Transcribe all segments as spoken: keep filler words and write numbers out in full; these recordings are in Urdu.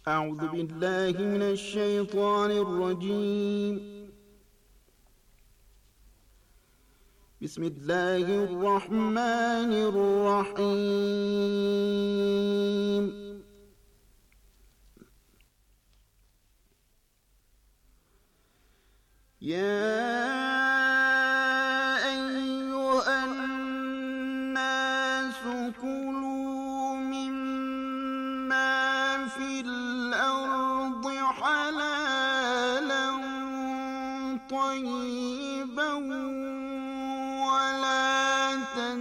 أعوذ بالله من الشيطان الرجيم. بسم الله الرحمن الرحيم. يا أيها الناس كلوا مما في الأرض حلالا طيبا ولا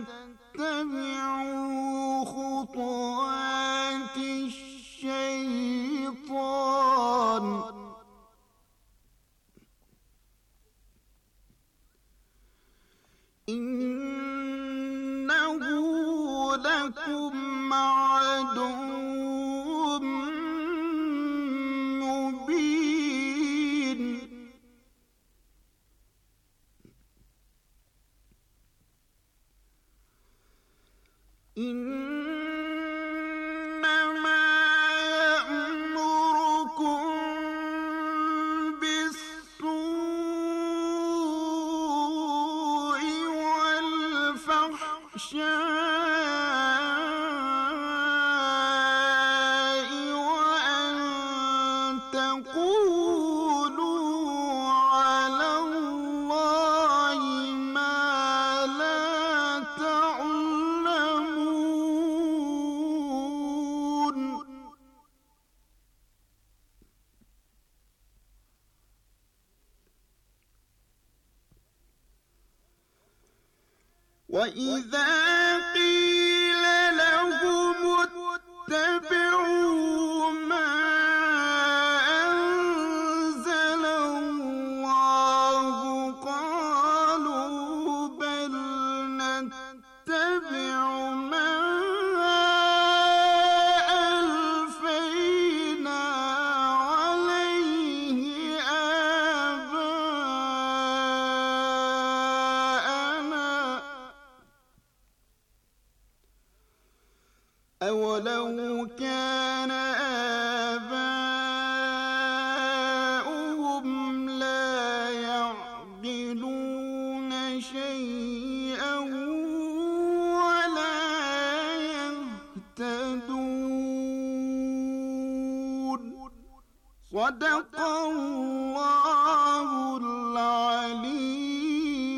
تتبعوا خطوات الشيطان إنه لكم عدو مبين. إنما يأمركم بالسوء والفحشاء وأن تقولوا على الله ما لا تعلمون. وإذا قيل لهم اتبعوا ما أنزل الله قالوا بل نتبع ما ألفينا عليه آباءنا أولو كان آباؤهم لا يعقلون شيئا ولا يهتدون. صدق الله العلي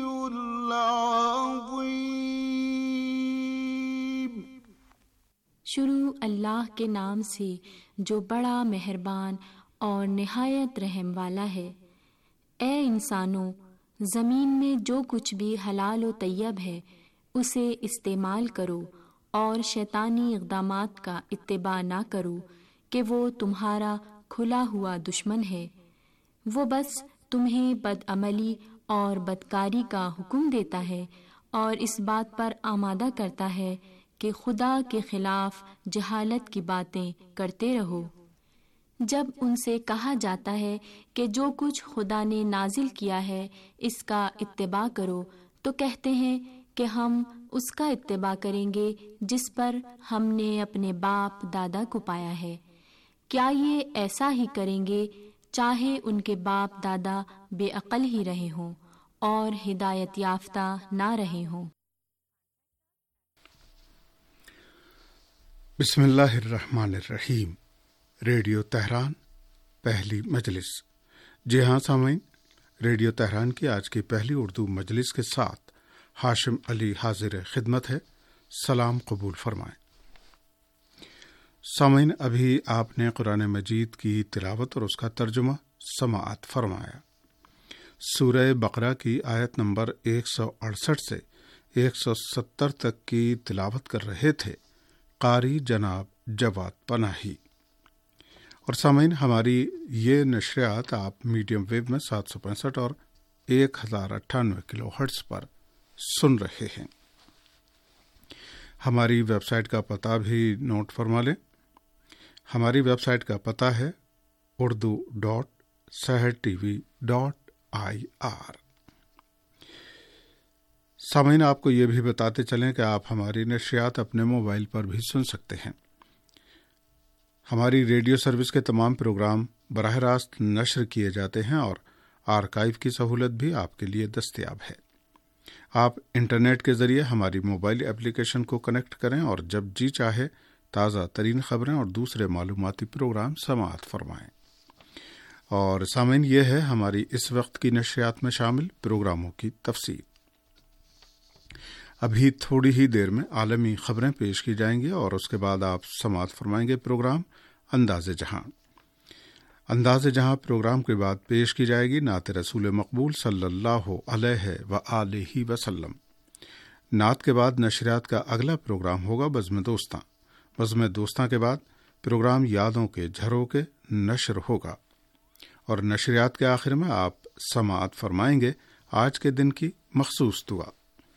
العظيم. शुरू अल्लाह के नाम से जो बड़ा मेहरबान और निहायत रहम वाला है। ए इंसानों, ज़मीन में जो कुछ भी हलाल व तैयब है उसे इस्तेमाल करो और शैतानी इक़दामात का इत्तिबा ना करो कि वो तुम्हारा खुला हुआ दुश्मन है। वो बस तुम्हें बदअमली और बदकारी का हुक्म देता है और इस बात पर आमादा करता है कि खुदा के खिलाफ जहालत की बातें करते रहो। जब उनसे कहा जाता है कि जो कुछ खुदा ने नाजिल किया है इसका इत्तिबा करो, तो कहते हैं कि हम उसका इत्तिबा करेंगे जिस पर हमने अपने बाप दादा को पाया है। क्या ये ऐसा ही करेंगे चाहे उनके बाप दादा बेअक्ल ही रहे हों और हिदायत याफ्ता ना रहे हों। बिस्मिल्लाहिर्रहमानिर्रहीम। रेडियो तेहरान पहली मजलिस। जी हाँ सामीन, रेडियो तेहरान की आज की पहली उर्दू मजलिस के साथ हाशिम अली हाजिर खिदमत है। सलाम कबूल फरमाएं। सामीन, अभी आपने कुरान मजीद की तिलावत और उसका तर्जुमा समाअत फरमाया। सूरह बकरा की आयत नंबर एक सौ अड़सठ से एक सौ सत्तर तक की तिलावत कर रहे थे कारी जनाब जवाद पनाही। और सामीन, हमारी ये नशरियात आप मीडियम वेव में सात सौ पैंसठ और एक हजार अट्ठानवे किलो हर्ट्ज पर सुन रहे हैं। हमारी वेबसाइट का पता भी नोट फरमा लें। हमारी वेबसाइट का पता है Urdu dot Sahar TV dot I R. सामीन, आपको ये भी बताते चलें कि आप हमारी नशरियात अपने मोबाइल पर भी सुन सकते हैं। ہماری ریڈیو سروس کے تمام پروگرام براہ راست نشر کیے جاتے ہیں اور آرکائیو کی سہولت بھی آپ کے لیے دستیاب ہے۔ آپ انٹرنیٹ کے ذریعے ہماری موبائل اپلیکیشن کو کنیکٹ کریں اور جب جی چاہے تازہ ترین خبریں اور دوسرے معلوماتی پروگرام سماعت فرمائیں۔ اور سامعین، یہ ہے ہماری اس وقت کی نشریات میں شامل پروگراموں کی تفصیل۔ ابھی تھوڑی ہی دیر میں عالمی خبریں پیش کی جائیں گی اور اس کے بعد آپ سماعت فرمائیں گے پروگرام انداز جہاں۔ انداز جہاں پروگرام کے بعد پیش کی جائے گی نعت رسول مقبول صلی اللہ علیہ وآلہ وسلم۔ نعت کے بعد نشریات کا اگلا پروگرام ہوگا بزم دوستاں۔ بزم دوستاں کے بعد پروگرام یادوں کے جھروکے نشر ہوگا اور نشریات کے آخر میں آپ سماعت فرمائیں گے آج کے دن کی مخصوص دعا۔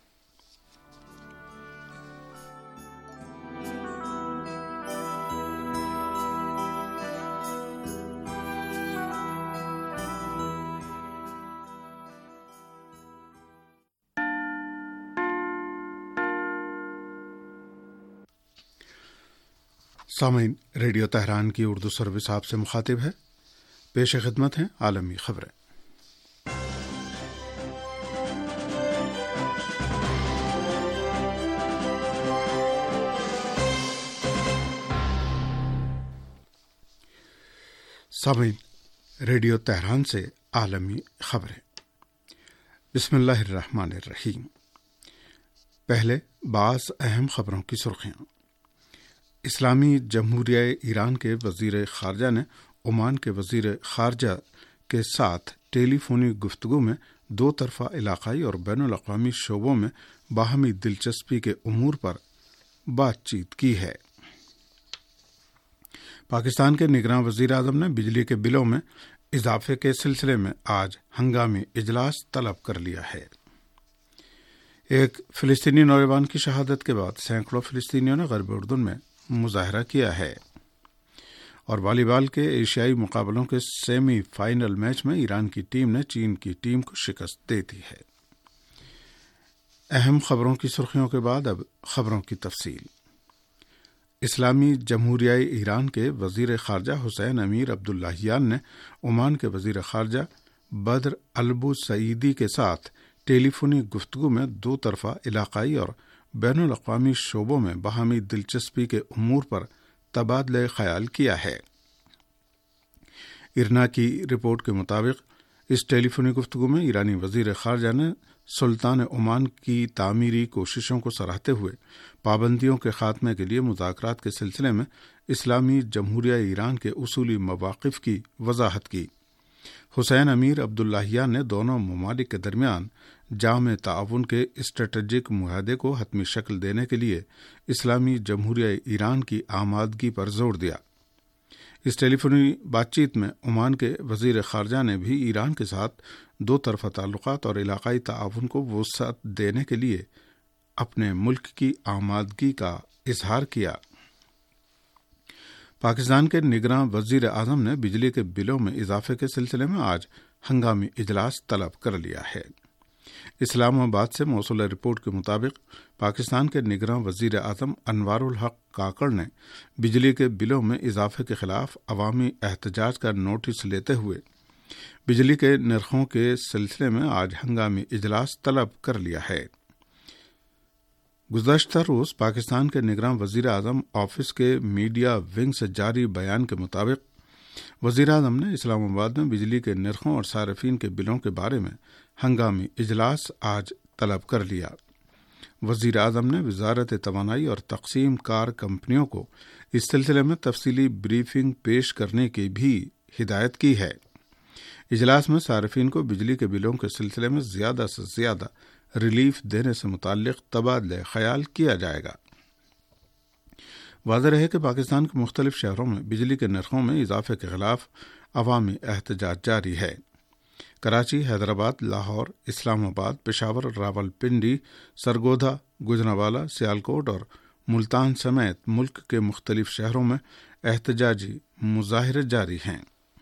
سامعین، ریڈیو تہران کی اردو سروس آپ سے مخاطب ہے۔ پیش خدمت ہیں عالمی خبریں۔ سامعین، ریڈیو تہران سے عالمی خبریں۔ بسم اللہ الرحمن الرحیم۔ پہلے بعض اہم خبروں کی سرخیاں۔ اسلامی جمہوریہ ایران کے وزیر خارجہ نے عمان کے وزیر خارجہ کے ساتھ ٹیلی فونی گفتگو میں دو طرفہ علاقائی اور بین الاقوامی شعبوں میں باہمی دلچسپی کے امور پر بات چیت کی ہے۔ پاکستان کے نگراں وزیر اعظم نے بجلی کے بلوں میں اضافے کے سلسلے میں آج ہنگامی اجلاس طلب کر لیا ہے۔ ایک فلسطینی نوجوان کی شہادت کے بعد سینکڑوں فلسطینیوں نے غرب اردن میں مظاہرہ کیا ہے۔ اور والی بال کے ایشیائی مقابلوں کے سیمی فائنل میچ میں ایران کی ٹیم نے چین کی ٹیم کو شکست دے دی ہے۔ اہم خبروں کی سرخیوں کے بعد اب خبروں کی تفصیل۔ اسلامی جمہوریہ ایران کے وزیر خارجہ حسین امیر عبداللہیان نے عمان کے وزیر خارجہ بدر البو سعیدی کے ساتھ ٹیلی فونی گفتگو میں دو طرفہ علاقائی اور بین الاقوامی شعبوں میں باہمی دلچسپی کے امور پر تبادلہ خیال کیا ہے۔ ارنا کی رپورٹ کے مطابق اس ٹیلی فونی گفتگو میں ایرانی وزیر خارجہ نے سلطان عمان کی تعمیری کوششوں کو سراہتے ہوئے پابندیوں کے خاتمے کے لیے مذاکرات کے سلسلے میں اسلامی جمہوریہ ایران کے اصولی مواقف کی وضاحت کی۔ حسین امیر عبداللہیان نے دونوں ممالک کے درمیان جامع تعاون کے اسٹریٹجک معاہدے کو حتمی شکل دینے کے لیے اسلامی جمہوریہ ایران کی آمادگی پر زور دیا۔ اس ٹیلی فونی بات چیت میں عمان کے وزیر خارجہ نے بھی ایران کے ساتھ دو طرفہ تعلقات اور علاقائی تعاون کو وسعت دینے کے لیے اپنے ملک کی آمادگی کا اظہار کیا۔ پاکستان کے نگراں وزیر اعظم نے بجلی کے بلوں میں اضافے کے سلسلے میں آج ہنگامی اجلاس طلب کر لیا ہے۔ اسلام آباد سے موصول رپورٹ کے مطابق پاکستان کے نگراں وزیر اعظم انوار الحق کاکڑ نے بجلی کے بلوں میں اضافے کے خلاف عوامی احتجاج کا نوٹس لیتے ہوئے بجلی کے نرخوں کے سلسلے میں آج ہنگامی اجلاس طلب کر لیا ہے۔ گزشتہ روز پاکستان کے نگراں وزیر اعظم آفس کے میڈیا ونگ سے جاری بیان کے مطابق وزیر اعظم نے اسلام آباد میں بجلی کے نرخوں اور صارفین کے بلوں کے بارے میں ہنگامی اجلاس آج طلب کر لیا۔ وزیر اعظم نے وزارت توانائی اور تقسیم کار کمپنیوں کو اس سلسلے میں تفصیلی بریفنگ پیش کرنے کی بھی ہدایت کی ہے۔ اجلاس میں صارفین کو بجلی کے بلوں کے سلسلے میں زیادہ سے زیادہ ریلیف دینے سے متعلق تبادلہ خیال کیا جائے گا۔ واضح رہے کہ پاکستان کے مختلف شہروں میں بجلی کے نرخوں میں اضافے کے خلاف عوامی احتجاج جاری ہے۔ کراچی، حیدرآباد، لاہور، اسلام آباد، پشاور، راولپنڈی، سرگودھا، گجرانوالہ، سیالکوٹ اور ملتان سمیت ملک کے مختلف شہروں میں احتجاجی مظاہرے جاری ہیں۔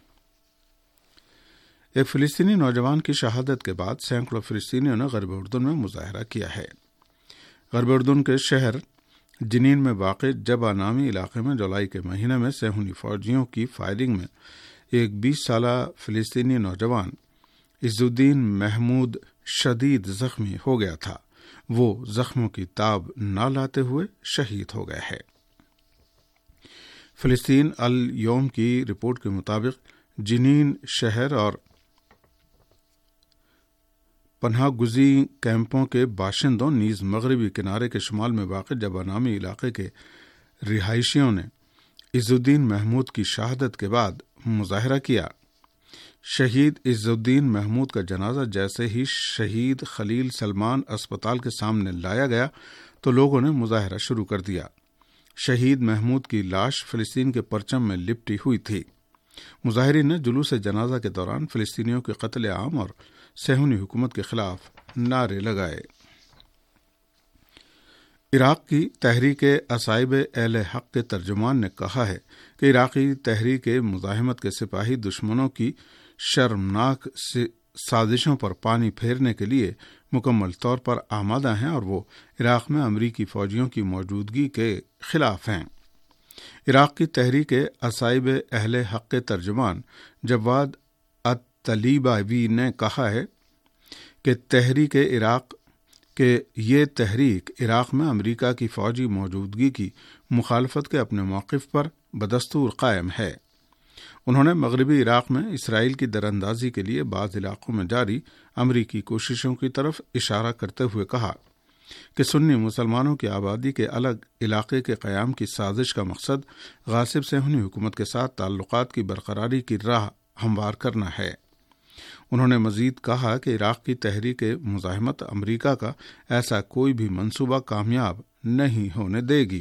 ایک فلسطینی نوجوان کی شہادت کے بعد سینکڑوں فلسطینیوں نے غرب اردن میں مظاہرہ کیا ہے۔ غرب اردن کے شہر جنین میں واقع جبا نامی علاقے میں جولائی کے مہینے میں صہیونی فوجیوں کی فائرنگ میں ایک بیس سالہ فلسطینی نوجوان عز الدین محمود شدید زخمی ہو گیا تھا۔ وہ زخموں کی تاب نہ لاتے ہوئے شہید ہو گیا ہے۔ فلسطین الیوم کی رپورٹ کے مطابق جنین شہر اور پناہ گزین کیمپوں کے باشندوں نیز مغربی کنارے کے شمال میں واقع جبا نامی علاقے کے رہائشیوں نے عز الدین محمود کی شہادت کے بعد مظاہرہ کیا۔ شہید عز الدین محمود کا جنازہ جیسے ہی شہید خلیل سلمان اسپتال کے سامنے لایا گیا تو لوگوں نے مظاہرہ شروع کر دیا۔ شہید محمود کی لاش فلسطین کے پرچم میں لپٹی ہوئی تھی۔ مظاہرین نے جلوس جنازہ کے دوران فلسطینیوں کے قتل عام اور صہیونی حکومت کے خلاف نعرے لگائے۔ عراق کی تحریک اصحاب اہل حق کے ترجمان نے کہا ہے کہ عراقی تحریک مزاحمت کے سپاہی دشمنوں کی شرمناک سازشوں پر پانی پھیرنے کے لیے مکمل طور پر آمادہ ہیں اور وہ عراق میں امریکی فوجیوں کی موجودگی کے خلاف ہیں۔ عراق کی تحریک اصحاب اہل حق کے ترجمان جواد الطلیباوی نے کہا ہے کہ تحریک عراق کہ یہ تحریک عراق میں امریکہ کی فوجی موجودگی کی مخالفت کے اپنے موقف پر بدستور قائم ہے۔ انہوں نے مغربی عراق میں اسرائیل کی دراندازی کے لیے بعض علاقوں میں جاری امریکی کوششوں کی طرف اشارہ کرتے ہوئے کہا کہ سنی مسلمانوں کی آبادی کے الگ علاقے کے قیام کی سازش کا مقصد غاصب صہیونی حکومت کے ساتھ تعلقات کی برقراری کی راہ ہموار کرنا ہے۔ انہوں نے مزید کہا کہ عراق کی تحریک مزاحمت امریکہ کا ایسا کوئی بھی منصوبہ کامیاب نہیں ہونے دے گی۔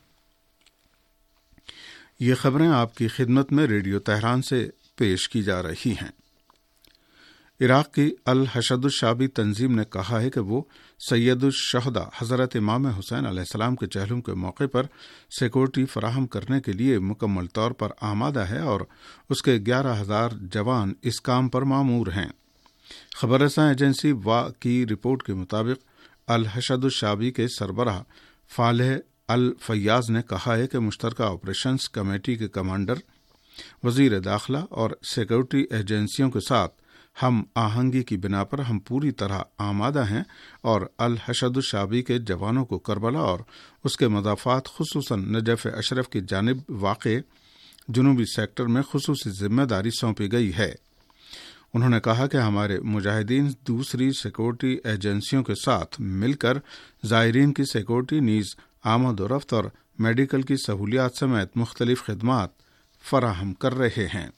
یہ خبریں آپ کی خدمت میں ریڈیو تہران سے پیش کی جا رہی ہیں۔ عراق کی الحشد الشعبی تنظیم نے کہا ہے کہ وہ سید الشہداء حضرت امام حسین علیہ السلام کے چہلم کے موقع پر سیکورٹی فراہم کرنے کے لیے مکمل طور پر آمادہ ہے اور اس کے گیارہ ہزار جوان اس کام پر مامور ہیں۔ خبر رساں ایجنسی وا کی رپورٹ کے مطابق الحشد الشعبی کے سربراہ فالح الفیاض نے کہا ہے کہ مشترکہ آپریشنز کمیٹی کے کمانڈر، وزیر داخلہ اور سیکورٹی ایجنسیوں کے ساتھ ہم آہنگی کی بنا پر ہم پوری طرح آمادہ ہیں اور الحشد الشعبی کے جوانوں کو کربلا اور اس کے مضافات خصوصاً نجف اشرف کی جانب واقع جنوبی سیکٹر میں خصوصی ذمہ داری سونپی گئی ہے۔ انہوں نے کہا کہ ہمارے مجاہدین دوسری سیکورٹی ایجنسیوں کے ساتھ مل کر زائرین کی سیکورٹی نیز آمد و رفت اور میڈیکل کی سہولیات سمیت مختلف خدمات فراہم کر رہے ہیں۔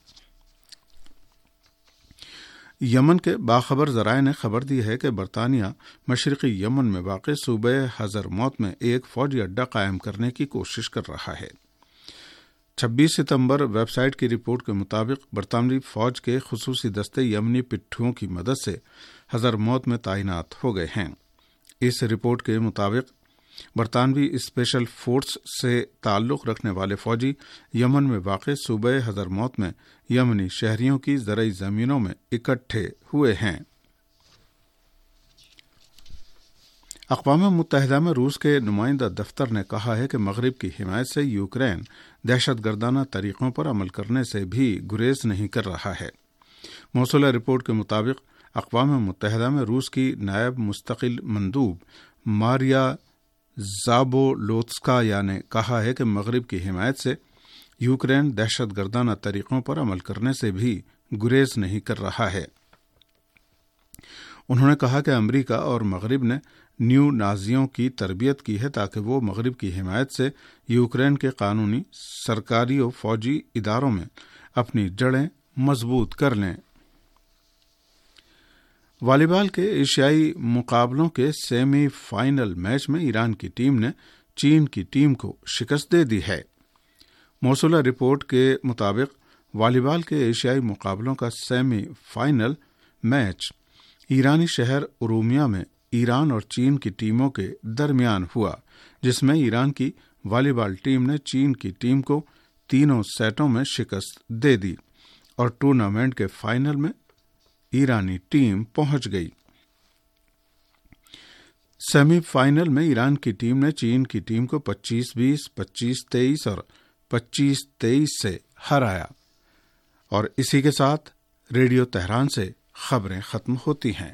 یمن کے باخبر ذرائع نے خبر دی ہے کہ برطانیہ مشرقی یمن میں واقع صوبہ حضرموت میں ایک فوجی اڈہ قائم کرنے کی کوشش کر رہا ہے۔ چھبیس ستمبر ویب سائٹ کی رپورٹ کے مطابق برطانوی فوج کے خصوصی دستے یمنی پٹھوں کی مدد سے حضرموت میں تعینات ہو گئے ہیں۔ اس رپورٹ کے مطابق برطانوی اسپیشل فورس سے تعلق رکھنے والے فوجی یمن میں واقع صوبہ حضرموت میں یمنی شہریوں کی زرعی زمینوں میں اکٹھے ہوئے ہیں۔ اقوام متحدہ میں روس کے نمائندہ دفتر نے کہا ہے کہ مغرب کی حمایت سے یوکرین دہشت گردانہ طریقوں پر عمل کرنے سے بھی گریز نہیں کر رہا ہے۔ موصولہ رپورٹ کے مطابق اقوام متحدہ میں روس کی نائب مستقل مندوب ماریا زابولوتسکایا نے کہا ہے کہ مغرب کی حمایت سے یوکرین دہشت گردانہ طریقوں پر عمل کرنے سے بھی گریز نہیں کر رہا ہے۔ انہوں نے کہا کہ امریکہ اور مغرب نے نیو نازیوں کی تربیت کی ہے تاکہ وہ مغرب کی حمایت سے یوکرین کے قانونی، سرکاری و فوجی اداروں میں اپنی جڑیں مضبوط کر لیں۔ والی بال کے ایشیائی مقابلوں کے سیمی فائنل میچ میں ایران کی ٹیم نے چین کی ٹیم کو شکست دے دی ہے۔ موصولہ رپورٹ کے مطابق والی بال کے ایشیائی مقابلوں کا سیمی فائنل میچ ایرانی شہر ارومیہ میں ایران اور چین کی ٹیموں کے درمیان ہوا، جس میں ایران کی والی بال ٹیم نے چین کی ٹیم کو تینوں سیٹوں میں شکست دے دی اور ٹورنامنٹ کے فائنل میں ایرانی ٹیم پہنچ گئی۔ سیمی فائنل میں ایران کی ٹیم نے چین کی ٹیم کو پچیس بیس، پچیس تیئیس اور پچیس تیئیس سے ہرایا۔ اور اسی کے ساتھ ریڈیو تہران سے خبریں ختم ہوتی ہیں۔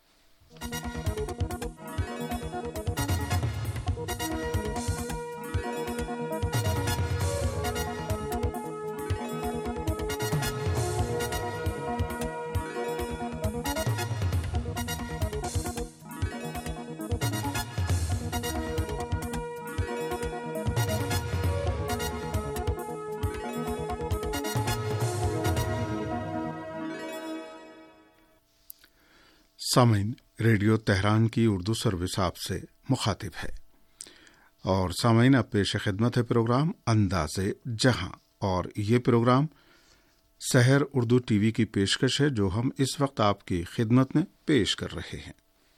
سامعین، ریڈیو تہران کی اردو سروس آپ سے مخاطب ہے، اور سامعین اب پیش خدمت ہے پروگرام انداز جہاں، اور یہ program Sahar Urdu TV کی پیشکش ہے جو ہم اس وقت آپ کی خدمت میں پیش کر رہے ہیں۔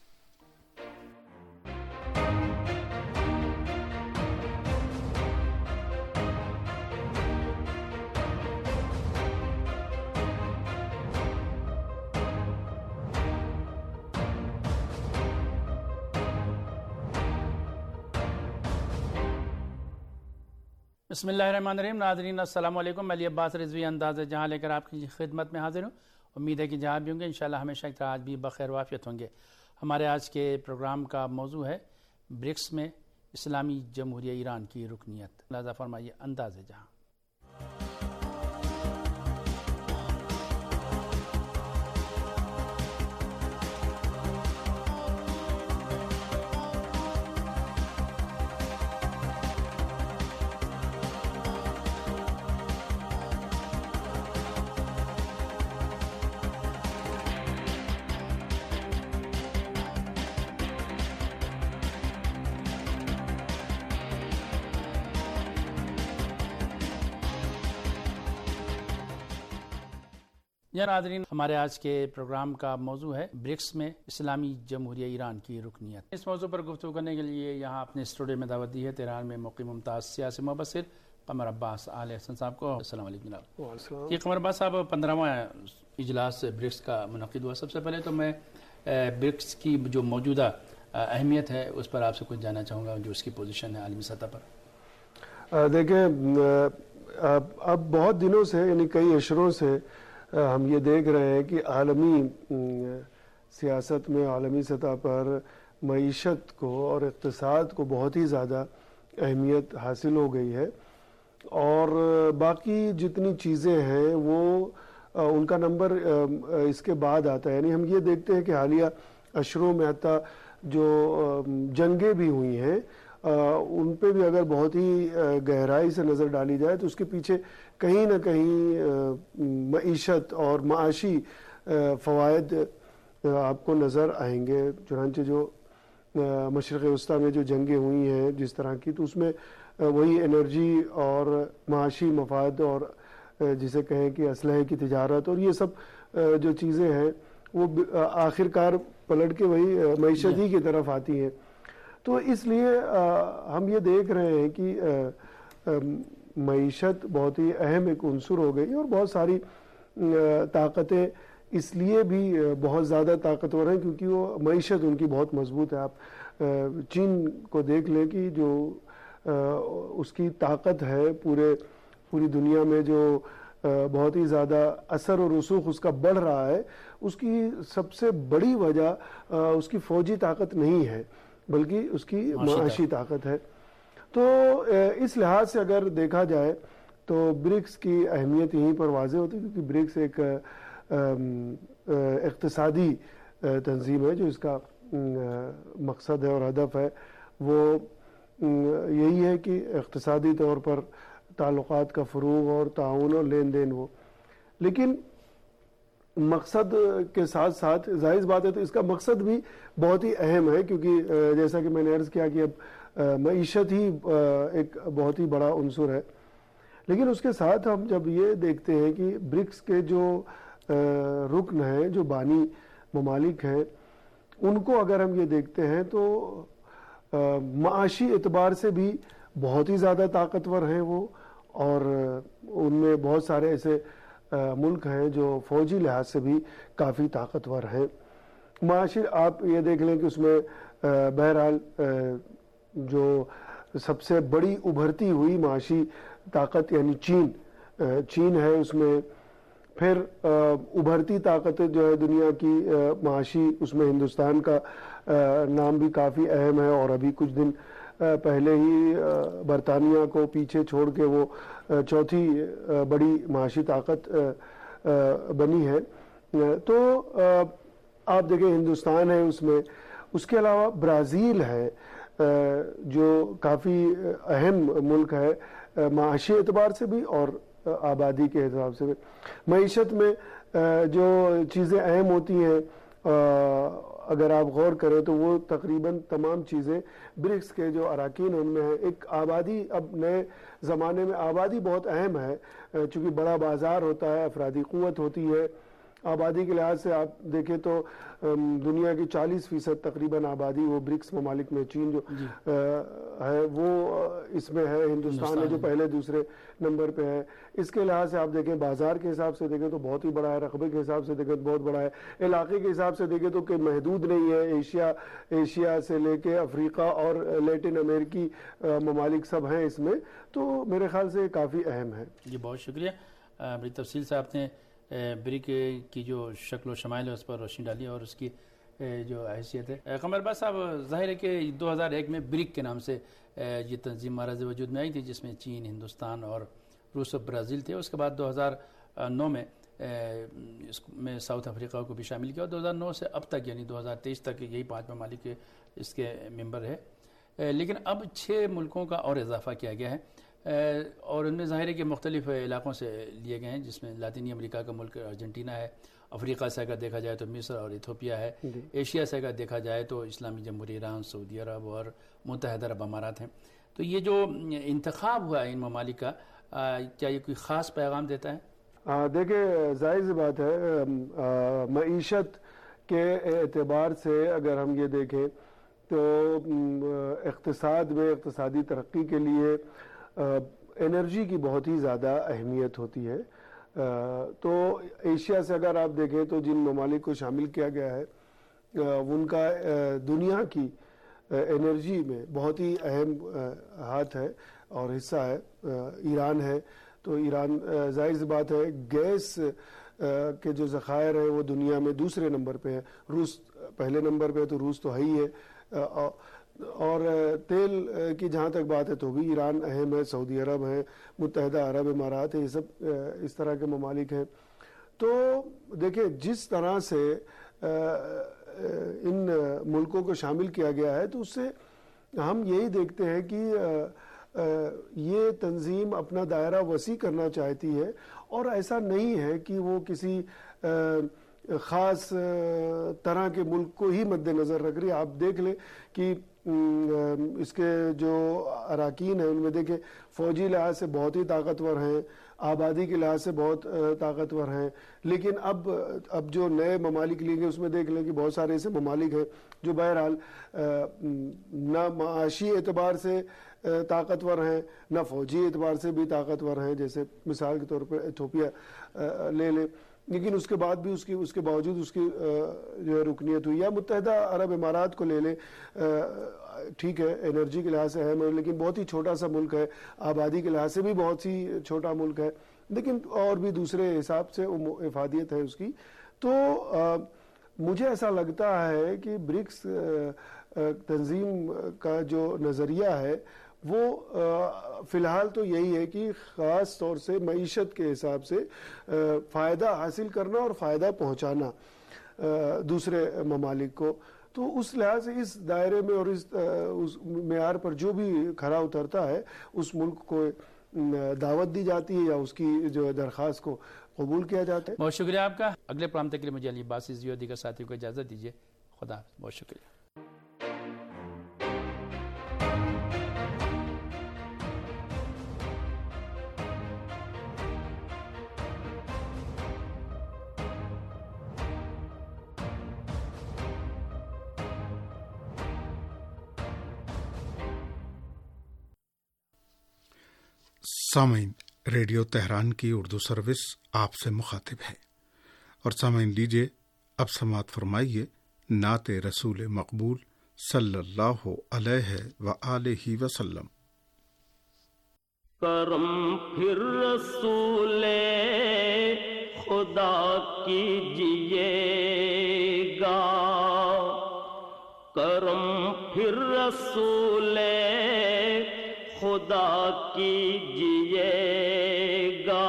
بسم اللہ الرحمن الرحیم۔ ناظرین السلام علیکم، میں علی عباس رضوی انداز جہاں لے کر آپ کی خدمت میں حاضر ہوں۔ امید ہے کہ جہاں بھی ہوں گے انشاءاللہ ہمیشہ کی طرح آج بھی بخیر وعافیت ہوں گے۔ ہمارے آج کے پروگرام کا موضوع ہے برکس میں اسلامی جمہوریہ ایران کی رکنیت۔ لہذا فرمائیے انداز جہاں۔ یا ناظرین، ہمارے آج کے پروگرام کا موضوع ہے برکس میں اسلامی جمہوریہ ایران کی رکنیت۔ اس موضوع پر گفتگو کرنے کے لیے یہاں اپنے اسٹوڈیو میں دعوت دی ہے تہران میں مقیم ممتاز سیاسی مبصر قمر عباس آل احسن صاحب کو۔ السلام علیکم جناب۔ یہ قمر عباس صاحب، پندرہواں اجلاس برکس کا منعقد ہوا۔ سب سے پہلے تو میں برکس کی جو موجودہ اہمیت ہے اس پر آپ سے کچھ جاننا چاہوں گا، جو اس کی پوزیشن ہے عالمی سطح پر۔ دیکھیں، اب بہت دنوں سے یعنی کئی اشروں سے ہم یہ دیکھ رہے ہیں کہ عالمی سیاست میں عالمی سطح پر معیشت کو اور اقتصاد کو بہت ہی زیادہ اہمیت حاصل ہو گئی ہے، اور باقی جتنی چیزیں ہیں وہ ان کا نمبر اس کے بعد آتا ہے۔ یعنی ہم یہ دیکھتے ہیں کہ حالیہ اشروں میں حتیٰ جو جنگیں بھی ہوئی ہیں ان پہ بھی اگر بہت ہی گہرائی سے نظر ڈالی جائے تو اس کے پیچھے کہیں نہ کہیں معیشت اور معاشی فوائد آپ کو نظر آئیں گے۔ چنانچہ جو مشرق وسطیٰ میں جو جنگیں ہوئی ہیں جس طرح کی، تو اس میں وہی انرجی اور معاشی مفاد اور جسے کہیں کہ اسلحے کی تجارت اور یہ سب جو چیزیں ہیں وہ آخر کار پلٹ کے وہی معیشت ہی کی طرف آتی ہیں۔ تو اس لیے ہم یہ دیکھ رہے ہیں کہ معیشت بہت ہی اہم ایک عنصر ہو گئی، اور بہت ساری طاقتیں اس لیے بھی بہت زیادہ طاقتور ہیں کیونکہ وہ معیشت ان کی بہت مضبوط ہے۔ آپ چین کو دیکھ لیں کہ جو اس کی طاقت ہے پورے پوری دنیا میں، جو بہت ہی زیادہ اثر اور رسوخ اس کا بڑھ رہا ہے، اس کی سب سے بڑی وجہ اس کی فوجی طاقت نہیں ہے بلکہ اس کی معاشی طاقت ہے۔ تو اس لحاظ سے اگر دیکھا جائے تو برکس کی اہمیت یہیں پر واضح ہوتی ہے، کیونکہ برکس ایک اقتصادی تنظیم ہے جو اس کا مقصد ہے اور ہدف ہے وہ یہی ہے کہ اقتصادی طور پر تعلقات کا فروغ اور تعاون اور لین دین ہو۔ لیکن مقصد کے ساتھ ساتھ ظاہر بات ہے تو اس کا مقصد بھی بہت ہی اہم ہے، کیونکہ جیسا کہ میں نے عرض کیا کہ اب معیشت ہی ایک بہت ہی بڑا عنصر ہے۔ لیکن اس کے ساتھ ہم جب یہ دیکھتے ہیں کہ برکس کے جو رکن ہیں، جو بانی ممالک ہیں، ان کو اگر ہم یہ دیکھتے ہیں تو معاشی اعتبار سے بھی بہت ہی زیادہ طاقتور ہیں وہ، اور ان میں بہت سارے ایسے ملک ہیں جو فوجی لحاظ سے بھی کافی طاقتور ہیں۔ معاشی آپ یہ دیکھ لیں کہ اس میں بہرحال جو سب سے بڑی ابھرتی ہوئی معاشی طاقت یعنی چین چین ہے، اس میں پھر ابھرتی طاقتیں جو ہے دنیا کی معاشی، اس میں ہندوستان کا نام بھی کافی اہم ہے، اور ابھی کچھ دن پہلے ہی برطانیہ کو پیچھے چھوڑ کے وہ چوتھی بڑی معاشی طاقت بنی ہے۔ تو آپ دیکھیں ہندوستان ہے اس میں، اس کے علاوہ برازیل ہے جو کافی اہم ملک ہے معاشی اعتبار سے بھی اور آبادی کے حساب سے بھی۔ معیشت میں جو چیزیں اہم ہوتی ہیں اگر آپ غور کریں تو وہ تقریباً تمام چیزیں برکس کے جو اراکین ان میں ہیں۔ ایک آبادی، اب نئے زمانے میں آبادی بہت اہم ہے، چونکہ بڑا بازار ہوتا ہے، افرادی قوت ہوتی ہے۔ آبادی کے لحاظ سے آپ دیکھیں تو دنیا کی چالیس فیصد تقریباً آبادی وہ برکس ممالک میں، چین جو ہے وہ اس میں ہے، ہندوستان ہے جو پہلے دوسرے نمبر پہ ہے۔ اس کے لحاظ سے آپ دیکھیں بازار کے حساب سے دیکھیں تو بہت ہی بڑا ہے، رقبے کے حساب سے دیکھیں تو بہت بڑا ہے، علاقے کے حساب سے دیکھیں تو کہ محدود نہیں ہے، ایشیا ایشیا سے لے کے افریقہ اور لیٹن امریکی ممالک سب ہیں اس میں، تو میرے خیال سے کافی اہم ہے۔ جی بہت شکریہ، بڑی تفصیل سے آپ نے برک کی جو شکل و شمائل ہے اس پر روشنی ڈالی اور اس کی جو حیثیت ہے۔ قمر عباس صاحب، ظاہر ہے کہ دو ہزار ایک میں برک کے نام سے یہ تنظیم معرض وجود میں آئی تھی جس میں چین، ہندوستان اور روس اور برازیل تھے۔ اس کے بعد دو ہزار نو میں اس میں ساؤتھ افریقہ کو بھی شامل کیا، اور دو ہزار نو سے اب تک یعنی دو ہزار تیئیس تک یہی پانچ ممالک اس کے ممبر ہے، لیکن اب چھ ملکوں کا اور اضافہ کیا گیا ہے، اور ان میں ظاہر ہے کہ مختلف علاقوں سے لیے گئے ہیں، جس میں لاطینی امریکہ کا ملک ارجنٹینا ہے، افریقہ سے اگر دیکھا جائے تو مصر اور ایتھوپیا ہے، ایشیا سے اگر دیکھا جائے تو اسلامی جمہوریہ ایران، سعودی عرب اور متحدہ عرب امارات ہیں۔ تو یہ جو انتخاب ہوا ہے ان ممالک کا، کیا یہ کوئی خاص پیغام دیتا ہے؟ دیکھیں ظاہر سی بات ہے، معیشت کے اعتبار سے اگر ہم یہ دیکھیں تو اقتصاد میں اقتصادی ترقی کے لیے انرجی کی بہت ہی زیادہ اہمیت ہوتی ہے۔ تو ایشیا سے اگر آپ دیکھیں تو جن ممالک کو شامل کیا گیا ہے ان کا دنیا کی انرجی میں بہت ہی اہم ہاتھ ہے اور حصہ ہے۔ ایران ہے تو ایران ظاہر سی بات ہے گیس کے جو ذخائر ہیں وہ دنیا میں دوسرے نمبر پہ ہے، روس پہلے نمبر پہ ہے، تو روس تو ہے ہی ہے، اور تیل کی جہاں تک بات ہے تو بھی ایران اہم ہے، سعودی عرب ہے، متحدہ عرب امارات ہے، یہ سب اس طرح کے ممالک ہیں۔ تو دیکھیں جس طرح سے ان ملکوں کو شامل کیا گیا ہے تو اس سے ہم یہی دیکھتے ہیں کہ یہ تنظیم اپنا دائرہ وسیع کرنا چاہتی ہے، اور ایسا نہیں ہے کہ وہ کسی خاص طرح کے ملک کو ہی مد نظر رکھ رہی ہے۔ آپ دیکھ لیں کہ اس کے جو اراکین ہیں ان میں دیکھیں فوجی لحاظ سے بہت ہی طاقتور ہیں، آبادی کے لحاظ سے بہت طاقتور ہیں، لیکن اب اب جو نئے ممالک لیں گے اس میں دیکھ لیں کہ بہت سارے ایسے ممالک ہیں جو بہرحال نہ معاشی اعتبار سے طاقتور ہیں نہ فوجی اعتبار سے بھی طاقتور ہیں، جیسے مثال کے طور پر ایتھوپیا لے لیں، لیکن اس کے بعد بھی اس کی اس کے باوجود اس کی جو ہے رکنیت ہوئی، یا متحدہ عرب امارات کو لے لیں، ٹھیک ہے انرجی کے لحاظ سے اہم ہے لیکن بہت ہی چھوٹا سا ملک ہے، آبادی کے لحاظ سے بھی بہت ہی چھوٹا ملک ہے، لیکن اور بھی دوسرے حساب سے افادیت ہے اس کی۔ تو مجھے ایسا لگتا ہے کہ برکس تنظیم کا جو نظریہ ہے وہ فی الحال تو یہی ہے کہ خاص طور سے معیشت کے حساب سے فائدہ حاصل کرنا اور فائدہ پہنچانا دوسرے ممالک کو۔ تو اس لحاظ سے اس دائرے میں اور اس معیار پر جو بھی کھرا اترتا ہے اس ملک کو دعوت دی جاتی ہے یا اس کی جو درخواست کو قبول کیا جاتا ہے۔ بہت شکریہ آپ کا۔ اگلے پروگرام تک کے لیے مجھے علی عباس عزیزی اور دیگر ساتھیوں کو اجازت دیجیے۔ خدا حافظ، بہت شکریہ۔ سامعین، ریڈیو تہران کی اردو سروس آپ سے مخاطب ہے، اور سامعین لیجیے اب سماعت فرمائیے نعت رسول مقبول صلی اللہ علیہ وآلہ وسلم۔ کرم پھر رسول خدا کیجیے گا، کرم پھر رسول خدا کیجیے گا،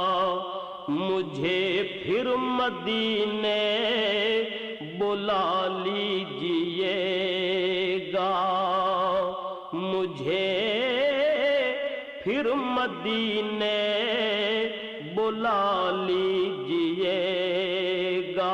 مجھے پھر مدینے بلا لیجیے گا، مجھے پھر مدینے بلا لیجیے گا،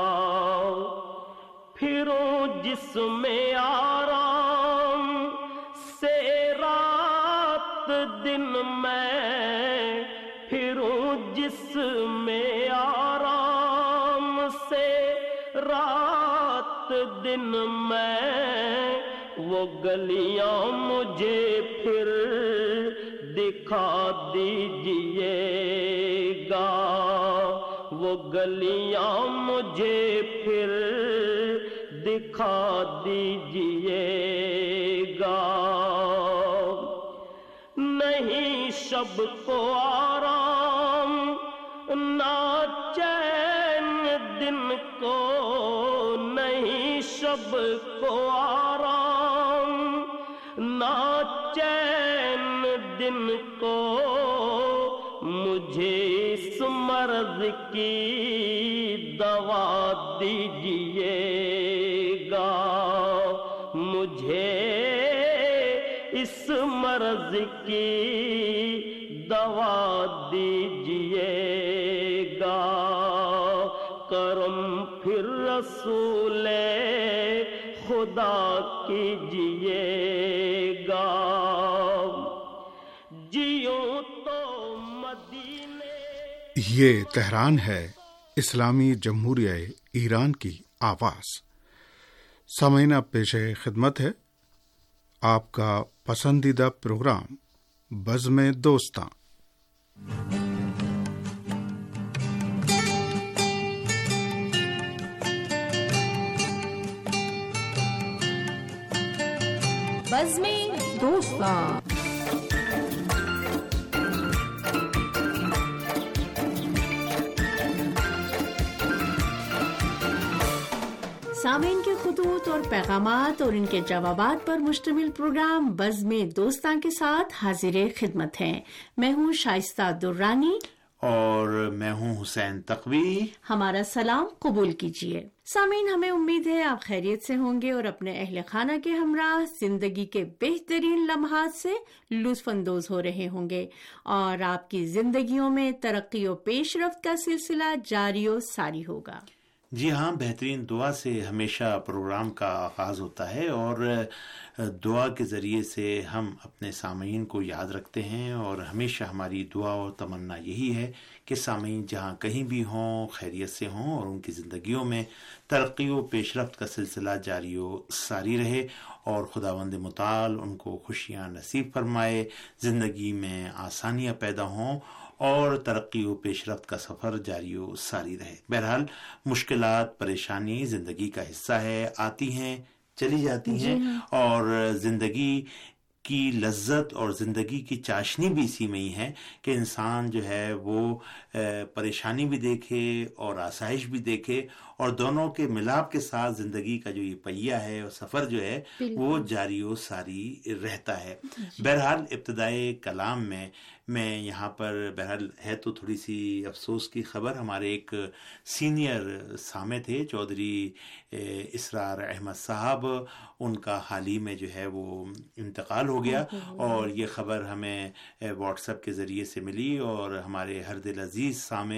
پھروں جس میں آرام سے رات دن میں، پھروں جس میں آرام سے رات دن میں، وہ گلیاں مجھے پھر دکھا دیجیے گا، وہ گلیاں مجھے پھر دکھا دیجیے گا، نہیں شب کو آرام نہ چین دن کو، نہیں شب کو آرام نہ چین دن کو، مجھے اس مرض کی دوا دیجیے گا، مجھے اس مرض کی دوا دیجیے گا، کرم پھر رسول خدا کیجیے گا، جیوں تو مدینے۔ یہ تہران ہے، اسلامی جمہوریہ ایران کی آواز۔ سامعین، پیش خدمت ہے آپ کا پسندیدہ پروگرام بزم دوستاں۔ بزم دوستاں۔ سامعین کے خطوط اور پیغامات اور ان کے جوابات پر مشتمل پروگرام بزم دوستاں کے ساتھ حاضر خدمت ہیں۔ میں ہوں شائستہ درانی اور میں ہوں حسین تقوی۔ ہمارا سلام قبول کیجیے۔ سامعین، ہمیں امید ہے آپ خیریت سے ہوں گے اور اپنے اہل خانہ کے ہمراہ زندگی کے بہترین لمحات سے لطف اندوز ہو رہے ہوں گے، اور آپ کی زندگیوں میں ترقی و پیش رفت کا سلسلہ جاری و ساری ہوگا۔ جی ہاں، بہترین دعا سے ہمیشہ پروگرام کا آغاز ہوتا ہے، اور دعا کے ذریعے سے ہم اپنے سامعین کو یاد رکھتے ہیں، اور ہمیشہ ہماری دعا اور تمنا یہی ہے کہ سامعین جہاں کہیں بھی ہوں خیریت سے ہوں، اور ان کی زندگیوں میں ترقی و پیش رفت کا سلسلہ جاری و ساری رہے، اور خداوند متعال ان کو خوشیاں نصیب فرمائے، زندگی میں آسانیاں پیدا ہوں، اور ترقی و پیش رفت کا سفر جاری و ساری رہے۔ بہرحال مشکلات، پریشانی زندگی کا حصہ ہے، آتی ہیں چلی جاتی ہیں، اور زندگی کی لذت اور زندگی کی چاشنی بھی اسی میں ہی ہے کہ انسان جو ہے وہ پریشانی بھی دیکھے اور آسائش بھی دیکھے، اور دونوں کے ملاپ کے ساتھ زندگی کا جو یہ پہیہ ہے اور سفر جو ہے وہ جاری و ساری رہتا ہے۔ بہرحال ابتدائے کلام میں میں یہاں پر بہرحال ہے تو تھوڑی سی افسوس کی خبر، ہمارے ایک سینئر سامع تھے چودھری اسرار احمد صاحب، ان کا حال ہی میں جو ہے وہ انتقال ہو گیا، اور یہ خبر ہمیں واٹس ایپ کے ذریعے سے ملی، اور ہمارے ہر دل عزیز سامع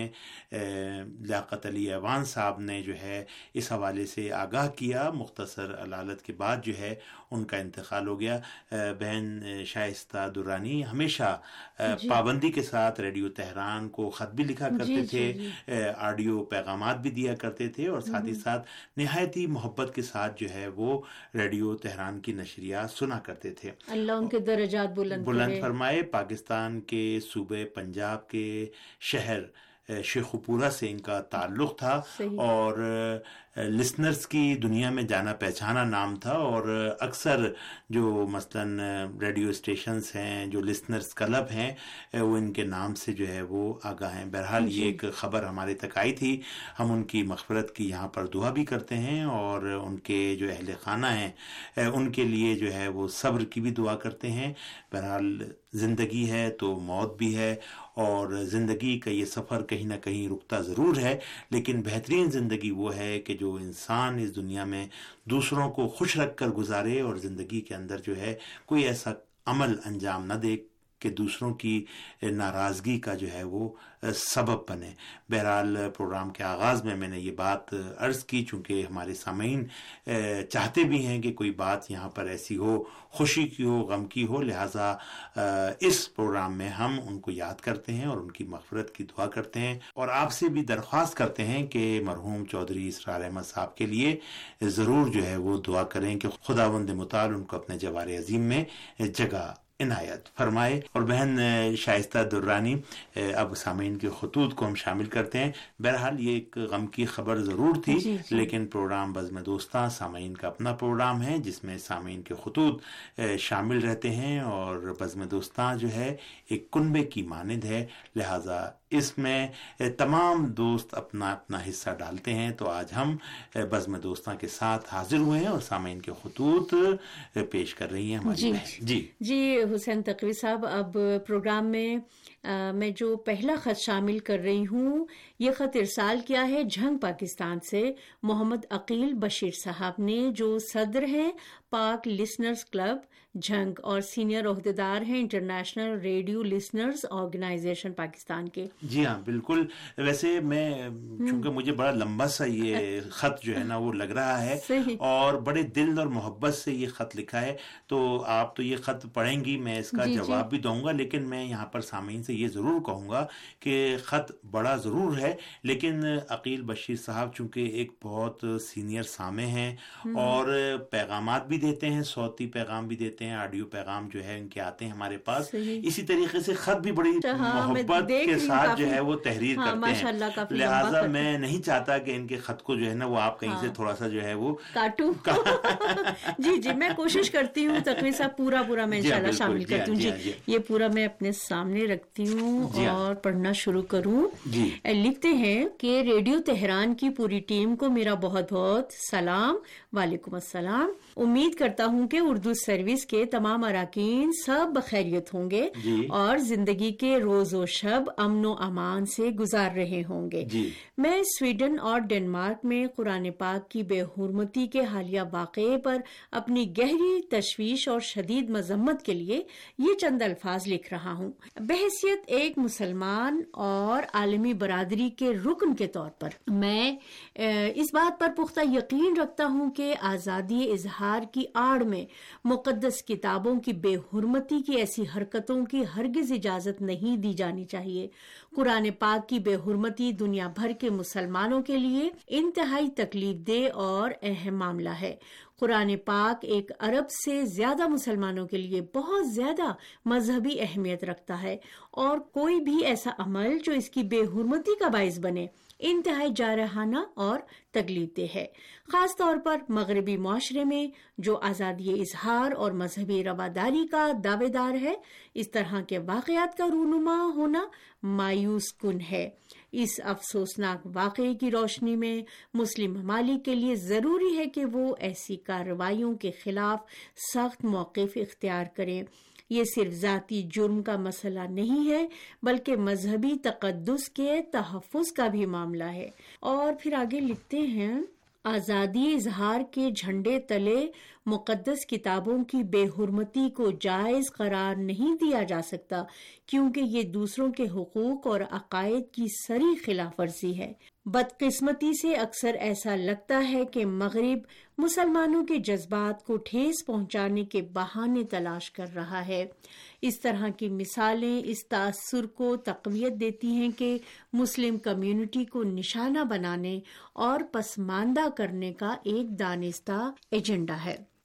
لیاقت علی ایوان صاحب نے جو ہے اس حوالے سے آگاہ کیا۔ مختصر علالت کے بعد جو ہے ان کا انتقال ہو گیا۔ بہن شائستہ درانی ہمیشہ جی پابندی کے ساتھ ریڈیو تہران کو خط بھی لکھا کرتے جی تھے، جی جی آڈیو پیغامات بھی دیا کرتے تھے، اور ساتھ ہی ساتھ نہایت ہی محبت کے ساتھ جو ہے وہ ریڈیو تہران کی نشریات سنا کرتے تھے۔ اللہ ان کے درجات بلند بلند فرمائے۔ پاکستان کے صوبے پنجاب کے شہر شیخوپورہ سے ان کا تعلق تھا، اور لسنرز کی دنیا میں جانا پہچانا نام تھا، اور اکثر جو مثلاً ریڈیو اسٹیشنز ہیں، جو لسنرز کلب ہیں، وہ ان کے نام سے جو ہے وہ آگاہ ہیں۔ بہرحال یہ ایک خبر ہمارے تک آئی تھی، ہم ان کی مغفرت کی یہاں پر دعا بھی کرتے ہیں، اور ان کے جو اہل خانہ ہیں ان کے لیے جو ہے وہ صبر کی بھی دعا کرتے ہیں۔ بہرحال زندگی ہے تو موت بھی ہے، اور زندگی کا یہ سفر کہیں نہ کہیں رکتا ضرور ہے، لیکن بہترین زندگی وہ ہے کہ جو انسان اس دنیا میں دوسروں کو خوش رکھ کر گزارے، اور زندگی کے اندر جو ہے کوئی ایسا عمل انجام نہ دے کہ دوسروں کی ناراضگی کا جو ہے وہ سبب بنے۔ بہرحال پروگرام کے آغاز میں میں نے یہ بات عرض کی، چونکہ ہمارے سامعین چاہتے بھی ہیں کہ کوئی بات یہاں پر ایسی ہو، خوشی کی ہو، غم کی ہو، لہٰذا اس پروگرام میں ہم ان کو یاد کرتے ہیں اور ان کی مغفرت کی دعا کرتے ہیں، اور آپ سے بھی درخواست کرتے ہیں کہ مرحوم چودھری اسرار احمد صاحب کے لیے ضرور جو ہے وہ دعا کریں کہ خداوند متعال ان کو اپنے جوار عظیم میں جگہ عنایت فرمائے۔ اور بہن شائستہ درانی، اب سامعین کے خطوط کو ہم شامل کرتے ہیں۔ بہرحال یہ ایک غم کی خبر ضرور تھی، جی جی۔ لیکن پروگرام بزم دوستاں سامعین کا اپنا پروگرام ہے، جس میں سامعین کے خطوط شامل رہتے ہیں، اور بزم دوستاں جو ہے ایک کنبے کی مانند ہے، لہٰذا اس میں تمام دوست اپنا اپنا حصہ ڈالتے ہیں۔ تو آج ہم بزم دوستاں کے ساتھ حاضر ہوئے ہیں اور سامعین کے خطوط پیش کر رہی ہیں ہماری جی جی جی حسین تقوی صاحب، اب پروگرام میں میں جو پہلا خط شامل کر رہی ہوں، یہ خط ارسال کیا ہے جھنگ پاکستان سے محمد عقیل بشیر صاحب نے، جو صدر ہیں پاک لسنرز کلب جھنگ اور سینئر عہدیدار ہیں International Radio Listeners Organisation Pakistan کے۔ جی ہاں بالکل، ویسے میں چونکہ مجھے بڑا لمبا سا یہ خط جو ہے نا وہ لگ رہا ہے، اور بڑے دل اور محبت سے یہ خط لکھا ہے، تو آپ تو یہ خط پڑھیں گی، میں اس کا جی جواب جی بھی دوں گا، لیکن میں یہاں پر سامعین سے یہ ضرور کہوں گا کہ خط بڑا ضرور ہے، لیکن عقیل بشیر صاحب چونکہ ایک بہت سینئر سامع ہیں اور پیغامات بھی دیتے ہیں، صوتی پیغام بھی دیتے ہیں، آڈیو پیغام جو ہے ان کے آتے ہیں ہمارے پاس، اسی طریقے سے خط بھی بڑی محبت کے ساتھ جو ہے وہ تحریر کرتے ہیں، لہٰذا میں نہیں چاہتا کہ ان کے خط کو جو ہے نا وہ آپ کہیں سے تھوڑا سا جو ہے وہ کاٹوں۔ جی جی میں کوشش کرتی ہوں تقوی صاحب پورا پورا میں انشاءاللہ شامل کرتی ہوں۔ جی یہ پورا میں اپنے سامنے رکھتی ہوں اور پڑھنا شروع کروں۔ لکھتے ہیں کہ ریڈیو تہران کی پوری ٹیم کو میرا بہت بہت سلام۔ وعلیکم السلام۔ امید کرتا ہوں کہ اردو سروس کے تمام اراکین سب بخیریت ہوں گے اور زندگی کے روز و شب امن و امان سے گزار رہے ہوں گے۔ میں سویڈن اور ڈنمارک میں قرآن پاک کی بے حرمتی کے حالیہ واقعے پر اپنی گہری تشویش اور شدید مذمت کے لیے یہ چند الفاظ لکھ رہا ہوں۔ بحیثیت ایک مسلمان اور عالمی برادری کے رکن کے طور پر میں اس بات پر پختہ یقین رکھتا ہوں کہ آزادی اظہار کی آڑ میں مقدس کتابوں کی بے حرمتی کی ایسی حرکتوں کی ہرگز اجازت نہیں دی جانی چاہیے۔ قرآن پاک کی بے حرمتی دنیا بھر کے مسلمانوں کے لیے انتہائی تکلیف دہ اور اہم معاملہ ہے۔ قرآن پاک ایک ارب سے زیادہ مسلمانوں کے لیے بہت زیادہ مذہبی اہمیت رکھتا ہے، اور کوئی بھی ایسا عمل جو اس کی بے حرمتی کا باعث بنے انتہائی جارحانہ اور تکلیف دہ ہے، خاص طور پر مغربی معاشرے میں جو آزادی اظہار اور مذہبی رواداری کا دعوے دار ہے۔ اس طرح کے واقعات کا رونما ہونا مایوس کن ہے۔ اس افسوسناک واقعے کی روشنی میں مسلم ممالک کے لیے ضروری ہے کہ وہ ایسی کارروائیوں کے خلاف سخت موقف اختیار کریں۔ یہ صرف ذاتی جرم کا مسئلہ نہیں ہے بلکہ مذہبی تقدس کے تحفظ کا بھی معاملہ ہے۔ اور پھر آگے لکھتے ہیں، آزادی اظہار کے جھنڈے تلے مقدس کتابوں کی بے حرمتی کو جائز قرار نہیں دیا جا سکتا، کیونکہ یہ دوسروں کے حقوق اور عقائد کی صریح خلاف ورزی ہے۔ بدقسمتی سے اکثر ایسا لگتا ہے کہ مغرب مسلمانوں کے جذبات کو ٹھیس پہنچانے کے بہانے تلاش کر رہا ہے۔ اس طرح کی مثالیں اس تاثر کو تقویت دیتی ہیں کہ مسلم کمیونٹی کو نشانہ بنانے اور پسماندہ کرنے کا ایک دانستہ ایجنڈا ہے۔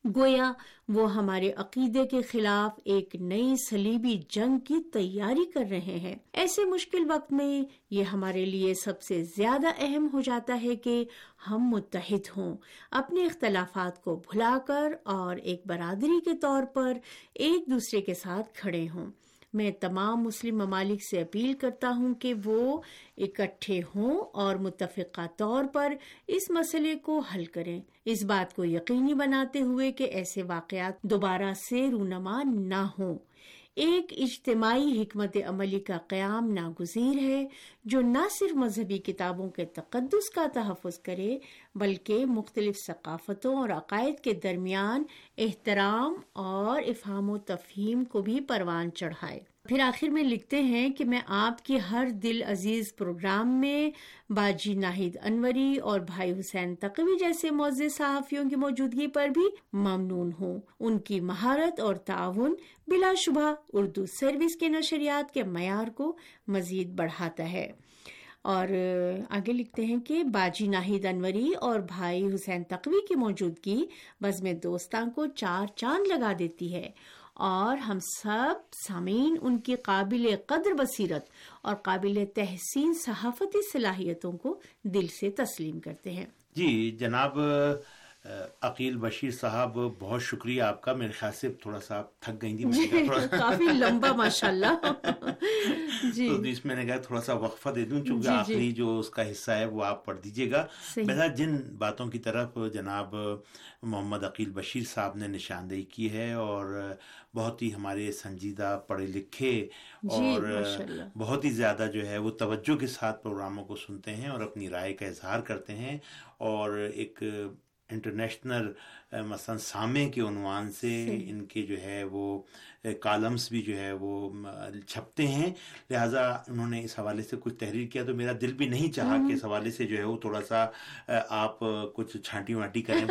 گویا وہ ہمارے عقیدے کے خلاف ایک نئی صلیبی جنگ کی تیاری کر رہے ہیں۔ ایسے مشکل وقت میں یہ ہمارے لیے سب سے زیادہ اہم ہو جاتا ہے کہ ہم متحد ہوں، اپنے اختلافات کو بھلا کر اور ایک برادری کے طور پر ایک دوسرے کے ساتھ کھڑے ہوں۔ میں تمام مسلم ممالک سے اپیل کرتا ہوں کہ وہ اکٹھے ہوں اور متفقہ طور پر اس مسئلے کو حل کریں، اس بات کو یقینی بناتے ہوئے کہ ایسے واقعات دوبارہ سے رونما نہ ہوں۔ ایک اجتماعی حکمت عملی کا قیام ناگزیر ہے جو نہ صرف مذہبی کتابوں کے تقدس کا تحفظ کرے بلکہ مختلف ثقافتوں اور عقائد کے درمیان احترام اور افہام و تفہیم کو بھی پروان چڑھائے۔ پھر آخر میں لکھتے ہیں کہ میں آپ کی ہر دل عزیز پروگرام میں باجی ناہید انوری اور بھائی حسین تقوی جیسے معزز صحافیوں کی موجودگی پر بھی ممنون ہوں۔ ان کی مہارت اور تعاون بلا شبہ اردو سروس کے نشریات کے معیار کو مزید بڑھاتا ہے۔ اور آگے لکھتے ہیں کہ باجی ناہید انوری اور بھائی حسین تقوی کی موجودگی بزم دوستاں کو چار چاند لگا دیتی ہے، اور ہم سب سامعین ان کی قابل قدر بصیرت اور قابل تحسین صحافتی صلاحیتوں کو دل سے تسلیم کرتے ہیں۔ جی جناب عقیل بشیر صاحب، بہت شکریہ آپ کا۔ میرے خیال سے تھوڑا سا آپ تھک گئی تھی، کافی لمبا ماشاءاللہ۔ جی تو اس میں نے کہا تھوڑا سا وقفہ دے دوں، چونکہ آخری جو اس کا حصہ ہے وہ آپ پڑھ دیجیے گا۔ بہرحال جن باتوں کی طرف جناب محمد عقیل بشیر صاحب نے نشاندہی کی ہے، اور بہت ہی ہمارے سنجیدہ پڑھے لکھے اور بہت ہی زیادہ جو ہے وہ توجہ کے ساتھ پروگراموں کو سنتے ہیں اور اپنی رائے کا اظہار کرتے ہیں، اور ایک انٹرنیشنل مثلا سامع کے عنوان سے ان کے جو ہے وہ کالمز بھی جو ہے وہ چھپتے ہیں، لہٰذا انہوں نے اس حوالے سے کچھ تحریر کیا، تو میرا دل بھی نہیں چاہا کہ اس حوالے سے جو ہے وہ تھوڑا سا آپ کچھ چھانٹی وانٹی کریں۔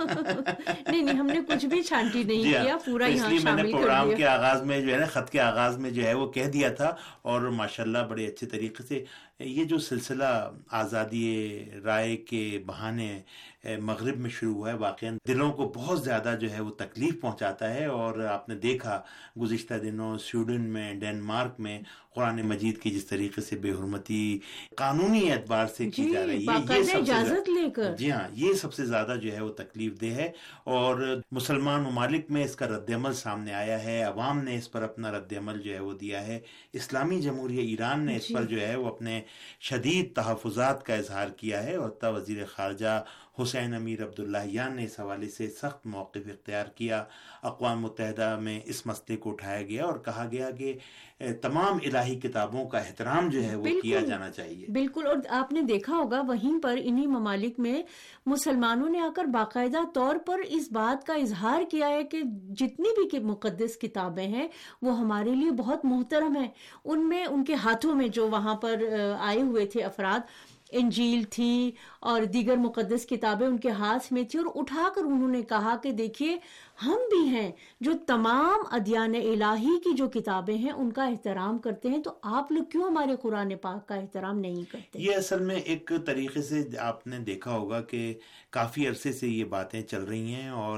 نہیں نہیں، ہم نے کچھ بھی چھانٹی نہیں کیا، پورا یہاں شامل کر دیا۔ میں نے پروگرام کے آغاز میں جو ہے نا، خط کے آغاز میں جو ہے وہ کہہ دیا تھا، اور ماشاءاللہ بڑے اچھے طریقے سے یہ جو سلسلہ آزادی رائے کے بہانے مغرب میں شروع ہوا ہے، واقعا دلوں کو بہت زیادہ جو ہے وہ تکلیف پہنچاتا ہے، اور آپ نے دیکھا گزشتہ دنوں سویڈن میں، ڈنمارک میں قرآن مجید کی جس طریقے سے بے حرمتی قانونی اعتبار سے کی جا رہی ہے، یہ سب اجازت لے کر، جی ہاں، یہ سب سے زیادہ جو ہے وہ تکلیف دہ ہے، اور مسلمان ممالک میں اس کا رد عمل سامنے آیا ہے، عوام نے اس پر اپنا رد عمل جو ہے وہ دیا ہے، اسلامی جمہوریہ ایران نے اس پر جو ہے وہ اپنے شدید تحفظات کا اظہار کیا ہے، اور تب وزیر خارجہ حسین امیر عبداللہیان نے اس حوالے سے سخت موقف اختیار کیا۔ اقوام متحدہ میں اس مسئلے کو اٹھایا گیا اور کہا گیا کہ تمام الہی کتابوں کا احترام جو ہے وہ کیا جانا چاہیے۔ بالکل، اور آپ نے دیکھا ہوگا وہیں پر انہی ممالک میں مسلمانوں نے آ کر باقاعدہ طور پر اس بات کا اظہار کیا ہے کہ جتنی بھی مقدس کتابیں ہیں وہ ہمارے لیے بہت محترم ہیں۔ ان میں ان کے ہاتھوں میں جو وہاں پر آئے ہوئے تھے افراد، انجیل تھی اور دیگر مقدس کتابیں ان کے ہاتھ میں تھی، اور اٹھا کر انہوں نے کہا کہ دیکھیے ہم بھی ہیں جو تمام ادیان الہی کی جو کتابیں ہیں ان کا احترام کرتے ہیں، تو آپ لوگ کیوں ہمارے قرآن پاک کا احترام نہیں کرتے؟ یہ اصل میں ایک طریقے سے آپ نے دیکھا ہوگا کہ کافی عرصے سے یہ باتیں چل رہی ہیں، اور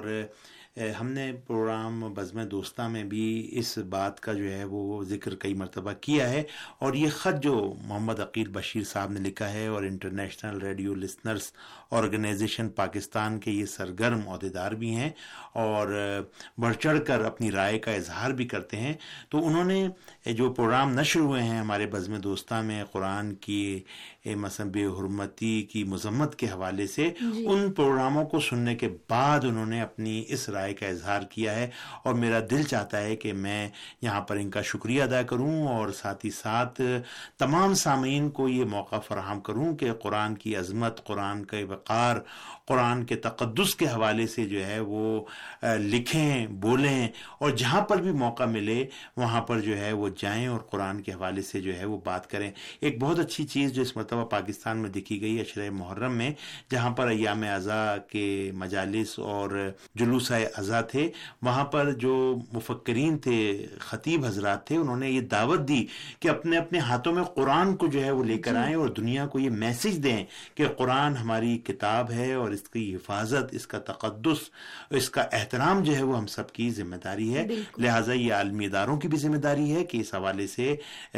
ہم نے پروگرام بزم دوستاں میں بھی اس بات کا جو ہے وہ ذکر کئی مرتبہ کیا ہے، اور یہ خط جو محمد عقیل بشیر صاحب نے لکھا ہے، اور International Radio Listeners Organisation Pakistan کے یہ سرگرم عہدیدار بھی ہیں اور بڑھ چڑھ کر اپنی رائے کا اظہار بھی کرتے ہیں، تو انہوں نے جو پروگرام نشر ہوئے ہیں ہمارے بزم دوستاں میں قرآن کی مثلا بے حرمتی کی مذمت کے حوالے سے، جی. ان پروگراموں کو سننے کے بعد انہوں نے اپنی اس رائے کا اظہار کیا ہے، اور میرا دل چاہتا ہے کہ میں یہاں پر ان کا شکریہ ادا کروں، اور ساتھ ہی ساتھ تمام سامعین کو یہ موقع فراہم کروں کہ قرآن کی عظمت، قرآن کے وقار، قرآن کے تقدس کے حوالے سے جو ہے وہ لکھیں، بولیں، اور جہاں پر بھی موقع ملے وہاں پر جو ہے وہ جائیں اور قرآن کے حوالے سے جو ہے وہ بات کریں۔ ایک بہت اچھی چیز جو اس مرتبہ پاکستان میں دیکھی گئی عشرہ محرم میں، جہاں پر ایام عزا کے مجالس اور جلوس ازاں تھے وہاں پر جو مفکرین تھے، خطیب حضرات تھے، انہوں نے یہ دعوت دی کہ اپنے اپنے ہاتھوں میں قرآن کو جو ہے وہ لے کر آئیں اور دنیا کو یہ میسج دیں کہ قرآن ہماری کتاب ہے اور اس کی حفاظت، اس کا تقدس، اس کا احترام جو ہے وہ ہم سب کی ذمہ داری ہے. لہٰذا یہ عالمی اداروں کی بھی ذمہ داری ہے کہ اس حوالے سے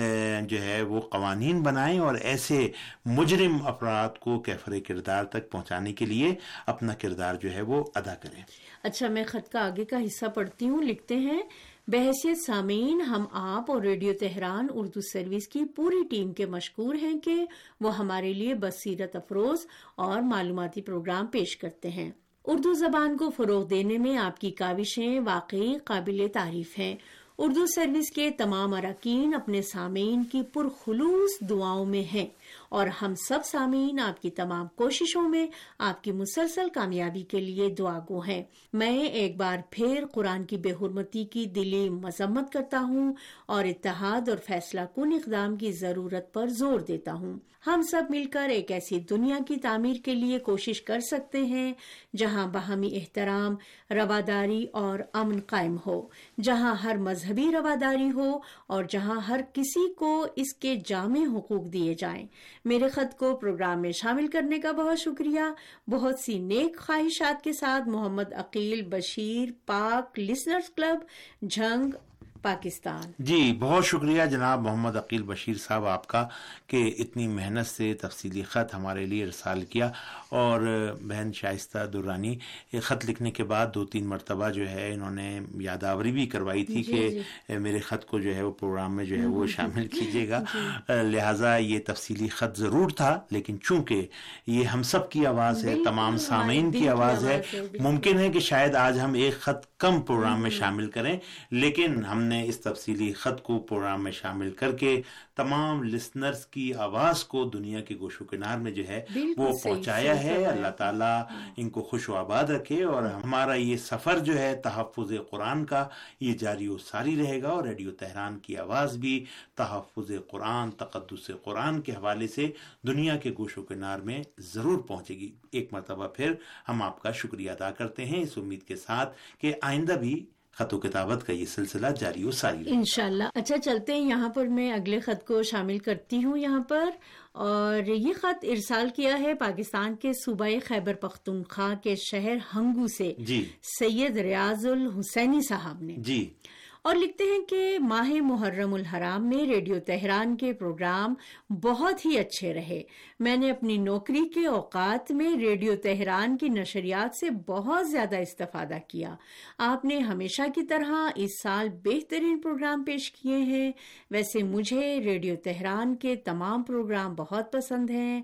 جو ہے وہ قوانین بنائیں اور ایسے مجرم افراد کو کیفر کردار تک پہنچانے کے لیے اپنا کردار جو ہے وہ ادا کریں. اچھا، میں خط کا آگے کا حصہ پڑھتی ہوں. لکھتے ہیں، بحیثیت سامعین، ہم آپ اور ریڈیو تہران اردو سروس کی پوری ٹیم کے مشکور ہیں کہ وہ ہمارے لیے بصیرت افروز اور معلوماتی پروگرام پیش کرتے ہیں. اردو زبان کو فروغ دینے میں آپ کی کاوشیں واقعی قابل تعریف ہیں. اردو سروس کے تمام اراکین اپنے سامعین کی پرخلوص دعاؤں میں ہیں اور ہم سب سامعین آپ کی تمام کوششوں میں آپ کی مسلسل کامیابی کے لیے دعا گو ہیں. میں ایک بار پھر قرآن کی بے حرمتی کی دلی مذمت کرتا ہوں اور اتحاد اور فیصلہ کن اقدام کی ضرورت پر زور دیتا ہوں. ہم سب مل کر ایک ایسی دنیا کی تعمیر کے لیے کوشش کر سکتے ہیں جہاں باہمی احترام، رواداری اور امن قائم ہو، جہاں ہر مذہبی رواداری ہو اور جہاں ہر کسی کو اس کے جامع حقوق دیے جائیں. میرے خط کو پروگرام میں شامل کرنے کا بہت شکریہ. بہت سی نیک خواہشات کے ساتھ محمد عقیل بشیر، پاک لسنرز کلب، جھنگ، پاکستان. جی بہت شکریہ جناب محمد عقیل بشیر صاحب آپ کا کہ اتنی محنت سے تفصیلی خط ہمارے لیے ارسال کیا. اور بہن شائستہ درانی خط لکھنے کے بعد دو تین مرتبہ جو ہے انہوں نے یادآوری بھی کروائی تھی جی کہ جی. میرے خط کو جو ہے وہ پروگرام میں جو ہے وہ شامل کیجیے گا. لہٰذا یہ تفصیلی خط ضرور تھا، لیکن چونکہ یہ ہم سب کی آواز ہے، تمام سامعین کی آواز ہے، ممکن ہے کہ شاید آج ہم ایک خط کم پروگرام میں شامل کریں، لیکن ہم نے اس تفصیلی خط کو پروگرام میں شامل کر کے تمام لسنرز کی آواز کو دنیا کے گوشو کنار میں جو ہے وہ پہنچایا ہے. اللہ تعالیٰ ان کو خوش و آباد رکھے اور ہمارا یہ سفر جو ہے تحفظ قرآن کا یہ جاری و ساری رہے گا، اور ریڈیو تہران کی آواز بھی تحفظ قرآن، تقدس قرآن کے حوالے سے دنیا کے گوشو کنار میں ضرور پہنچے گی. ایک مرتبہ پھر ہم آپ کا شکریہ ادا کرتے ہیں اس امید کے ساتھ کہ آئندہ بھی خط و کتابت کا یہ سلسلہ جاری و ساری رہے انشاءاللہ. اچھا چلتے ہیں، یہاں پر میں اگلے خط کو شامل کرتی ہوں یہاں پر. اور یہ خط ارسال کیا ہے پاکستان کے صوبہ خیبر پختونخوا کے شہر ہنگو سے جی سید ریاض الحسینی صاحب نے جی اور لکھتے ہیں کہ ماہ محرم الحرام میں ریڈیو تہران کے پروگرام بہت ہی اچھے رہے. میں نے اپنی نوکری کے اوقات میں ریڈیو تہران کی نشریات سے بہت زیادہ استفادہ کیا. آپ نے ہمیشہ کی طرح اس سال بہترین پروگرام پیش کیے ہیں. ویسے مجھے ریڈیو تہران کے تمام پروگرام بہت پسند ہیں.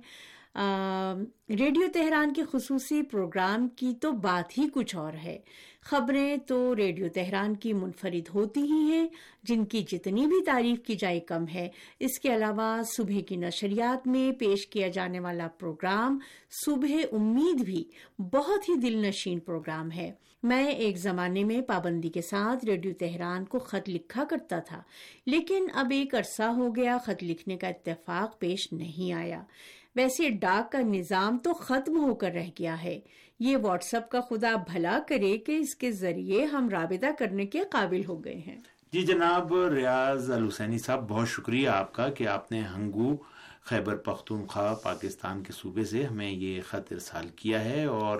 آ, ریڈیو تہران کے خصوصی پروگرام کی تو بات ہی کچھ اور ہے. خبریں تو ریڈیو تہران کی منفرد ہوتی ہی ہیں، جن کی جتنی بھی تعریف کی جائے کم ہے. اس کے علاوہ صبح کی نشریات میں پیش کیا جانے والا پروگرام صبح امید بھی بہت ہی دل نشین پروگرام ہے. میں ایک زمانے میں پابندی کے ساتھ ریڈیو تہران کو خط لکھا کرتا تھا، لیکن اب ایک عرصہ ہو گیا خط لکھنے کا اتفاق پیش نہیں آیا. ویسے ڈاک کا نظام تو ختم ہو کر رہ گیا ہے. یہ واٹس ایپ کا خدا بھلا کرے کہ اس کے ذریعے ہم رابطہ کرنے کے قابل ہو گئے ہیں. جی جناب ریاض الحسینی صاحب بہت شکریہ آپ کا کہ آپ نے ہنگو خیبر پختونخوا پاکستان کے صوبے سے ہمیں یہ خط ارسال کیا ہے اور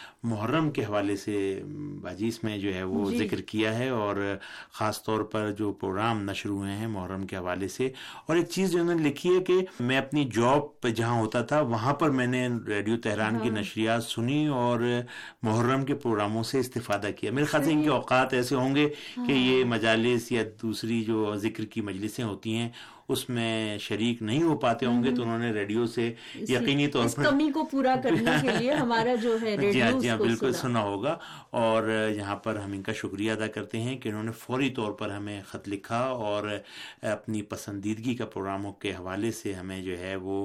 محرم کے حوالے سے باجیس میں جو ہے وہ جی. ذکر کیا ہے اور خاص طور پر جو پروگرام نشر ہوئے ہیں محرم کے حوالے سے. اور ایک چیز جو انہوں نے لکھی ہے کہ میں اپنی جاب پہ جہاں ہوتا تھا وہاں پر میں نے ریڈیو تہران ہاں. کی نشریات سنی اور محرم کے پروگراموں سے استفادہ کیا. میرے خیال سے ان کے اوقات ایسے ہوں گے ہاں. کہ یہ مجالس یا دوسری جو ذکر کی مجلسیں ہوتی ہیں اس میں شریک نہیں ہو پاتے ہوں گے، تو انہوں نے ریڈیو سے یقینی طور پر اس کمی کو پورا کرنے کے لیے ہمارا جو ہے ریڈیو جی ہاں بالکل سنا ہوگا. اور یہاں پر ہم ان کا شکریہ ادا کرتے ہیں کہ انہوں نے فوری طور پر ہمیں خط لکھا اور اپنی پسندیدگی کا پروگراموں کے حوالے سے ہمیں جو ہے وہ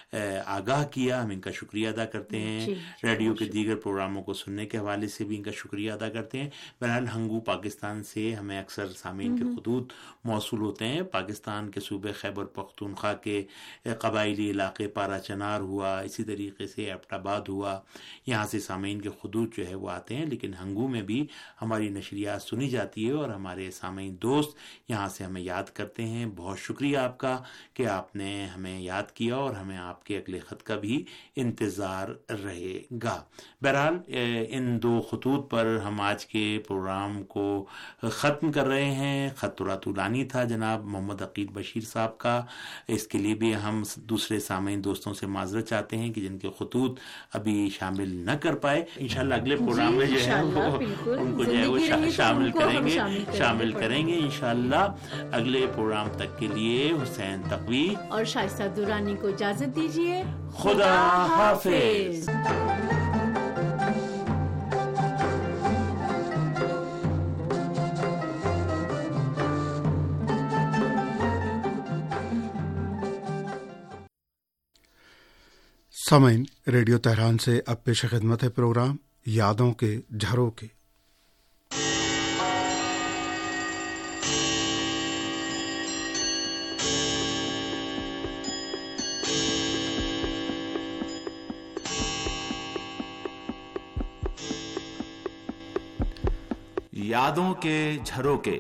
آگاہ کیا. ہم ان کا شکریہ ادا کرتے ہیں. ریڈیو کے دیگر پروگراموں کو سننے کے حوالے سے بھی ان کا شکریہ ادا کرتے ہیں. بہرحال ہنگو پاکستان سے ہمیں اکثر سامعین کے خطوط موصول ہوتے ہیں. پاکستان کے صوبے خیبر پختونخوا کے قبائلی علاقے پارا چنار ہوا، اسی طریقے سے ایبٹ آباد ہوا، یہاں سے سامعین کے خطوط جو ہے وہ آتے ہیں، لیکن ہنگو میں بھی ہماری نشریات سنی جاتی ہے اور ہمارے سامعین دوست یہاں سے ہمیں یاد کرتے ہیں۔ بہت شکریہ آپ کا کہ آپ نے ہمیں یاد کیا، اور ہمیں آپ کے اگلے خط کا بھی انتظار رہے گا۔ بہرحال ان دو خطوط پر ہم آج کے پروگرام کو ختم کر رہے ہیں۔ خط تھوڑا طولانی تھا جناب محمد عقیل بشیر صاحب کا، اس کے لیے بھی ہم دوسرے سامعین دوستوں سے معذرت چاہتے ہیں کہ جن کے خطوط ابھی شامل نہ کر پائے۔ انشاءاللہ اگلے پروگرام میں جو ہے وہ ان کو جو ہے وہ شامل کریں گے شامل کریں گے انشاءاللہ۔ اگلے پروگرام تک کے لیے حسین تقوی اور شائستہ دورانی کو اجازت دیجیے۔ خدا حافظ۔ سامعین، ریڈیو تہران سے اب پیش خدمت ہے پروگرام یادوں کے جھروکے۔ یادوں کے جھروکے۔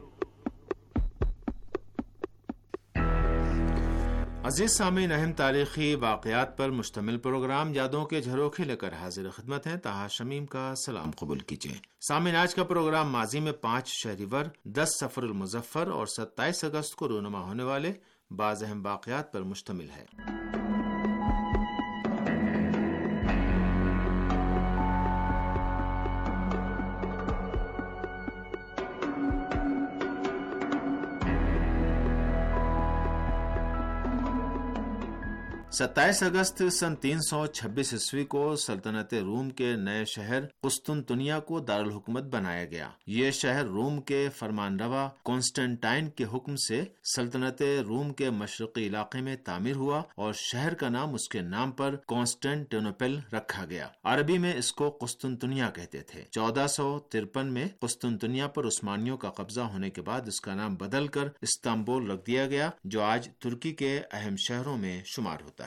عزیز سامعین، اہم تاریخی واقعات پر مشتمل پروگرام یادوں کے جھروکے لے کر حاضر خدمت ہیں۔ طاہر شمیم کا سلام قبول کیجیے۔ سامعین، آج کا پروگرام ماضی میں پانچ شہریور، دس سفر المظفر اور ستائیس اگست کو رونما ہونے والے بعض اہم واقعات پر مشتمل ہے۔ ستائیس اگست سن تین سو چھبیس عیسوی کو سلطنت روم کے نئے شہر قسطنطنیہ کو دارالحکومت بنایا گیا۔ یہ شہر روم کے فرمان روا کانسٹنٹائن کے حکم سے سلطنت روم کے مشرقی علاقے میں تعمیر ہوا، اور شہر کا نام اس کے نام پر کانسٹنٹینوپل رکھا گیا۔ عربی میں اس کو قسطنطنیہ کہتے تھے۔ چودہ سو ترپن میں قسطنطنیہ پر عثمانیوں کا قبضہ ہونے کے بعد اس کا نام بدل کر استنبول رکھ دیا گیا، جو آج ترکی کے اہم شہروں میں شمار ہوتا ہے۔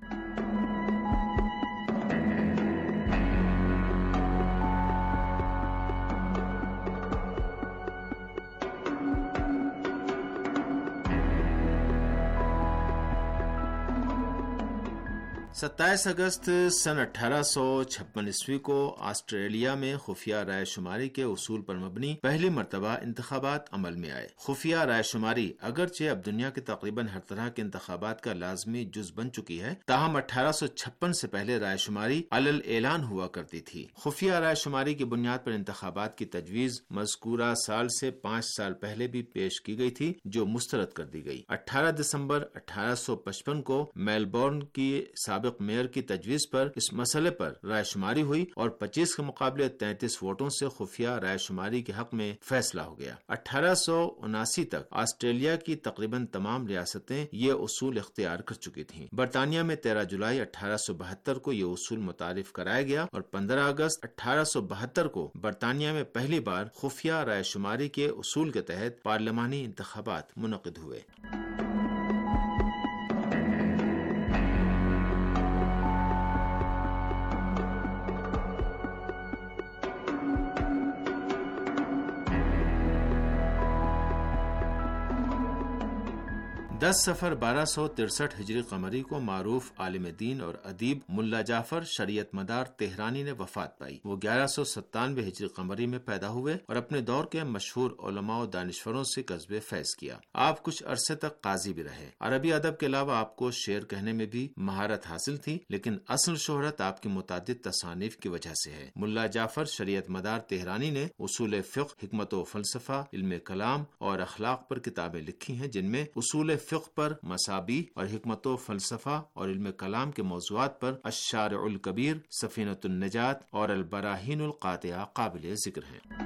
ستائیس اگست سن اٹھارہ سو چھپن عیسوی کو آسٹریلیا میں خفیہ رائے شماری کے اصول پر مبنی پہلی مرتبہ انتخابات عمل میں آئے۔ خفیہ رائے شماری اگرچہ اب دنیا کے تقریباً ہر طرح کے انتخابات کا لازمی جز بن چکی ہے، تاہم اٹھارہ سو چھپن سے پہلے رائے شماری علل اعلان ہوا کرتی تھی۔ خفیہ رائے شماری کی بنیاد پر انتخابات کی تجویز مذکورہ سال سے پانچ سال پہلے بھی پیش کی گئی تھی، جو مسترد کر دی گئی۔ اٹھارہ دسمبر اٹھارہ سو پچپن کو میلبورن کی سابق میئر کی تجویز پر اس مسئلے پر رائے شماری ہوئی، اور پچیس کے مقابلے تینتیس ووٹوں سے خفیہ رائے شماری کے حق میں فیصلہ ہو گیا۔ اٹھارہ سو اناسی تک آسٹریلیا کی تقریباً تمام ریاستیں یہ اصول اختیار کر چکی تھیں۔ برطانیہ میں تیرہ جولائی اٹھارہ سو بہتر کو یہ اصول متعارف کرایا گیا، اور پندرہ اگست اٹھارہ سو بہتر کو برطانیہ میں پہلی بار خفیہ رائے شماری کے اصول کے تحت پارلیمانی انتخابات منعقد ہوئے۔ دس سفر بارہ سو ترسٹھ ہجری قمری کو معروف عالم دین اور ادیب ملا جعفر شریعت مدار تہرانی نے وفات پائی۔ وہ گیارہ سو ستانوے ہجری قمری میں پیدا ہوئے اور اپنے دور کے مشہور علماء و دانشوروں سے کسب فیض کیا۔ آپ کچھ عرصے تک قاضی بھی رہے۔ عربی ادب کے علاوہ آپ کو شعر کہنے میں بھی مہارت حاصل تھی، لیکن اصل شہرت آپ کی متعدد تصانیف کی وجہ سے ہے۔ ملا جعفر شریعت مدار تہرانی نے اصول فقہ، حکمت و فلسفہ، علم کلام اور اخلاق پر کتابیں لکھی ہیں، جن میں اصول فقہ پر مصابیح اور حکمت و فلسفہ اور علم کلام کے موضوعات پر الشارع الکبیر، سفینۃ النجات اور البراہین القاطعہ قابل ذکر ہیں۔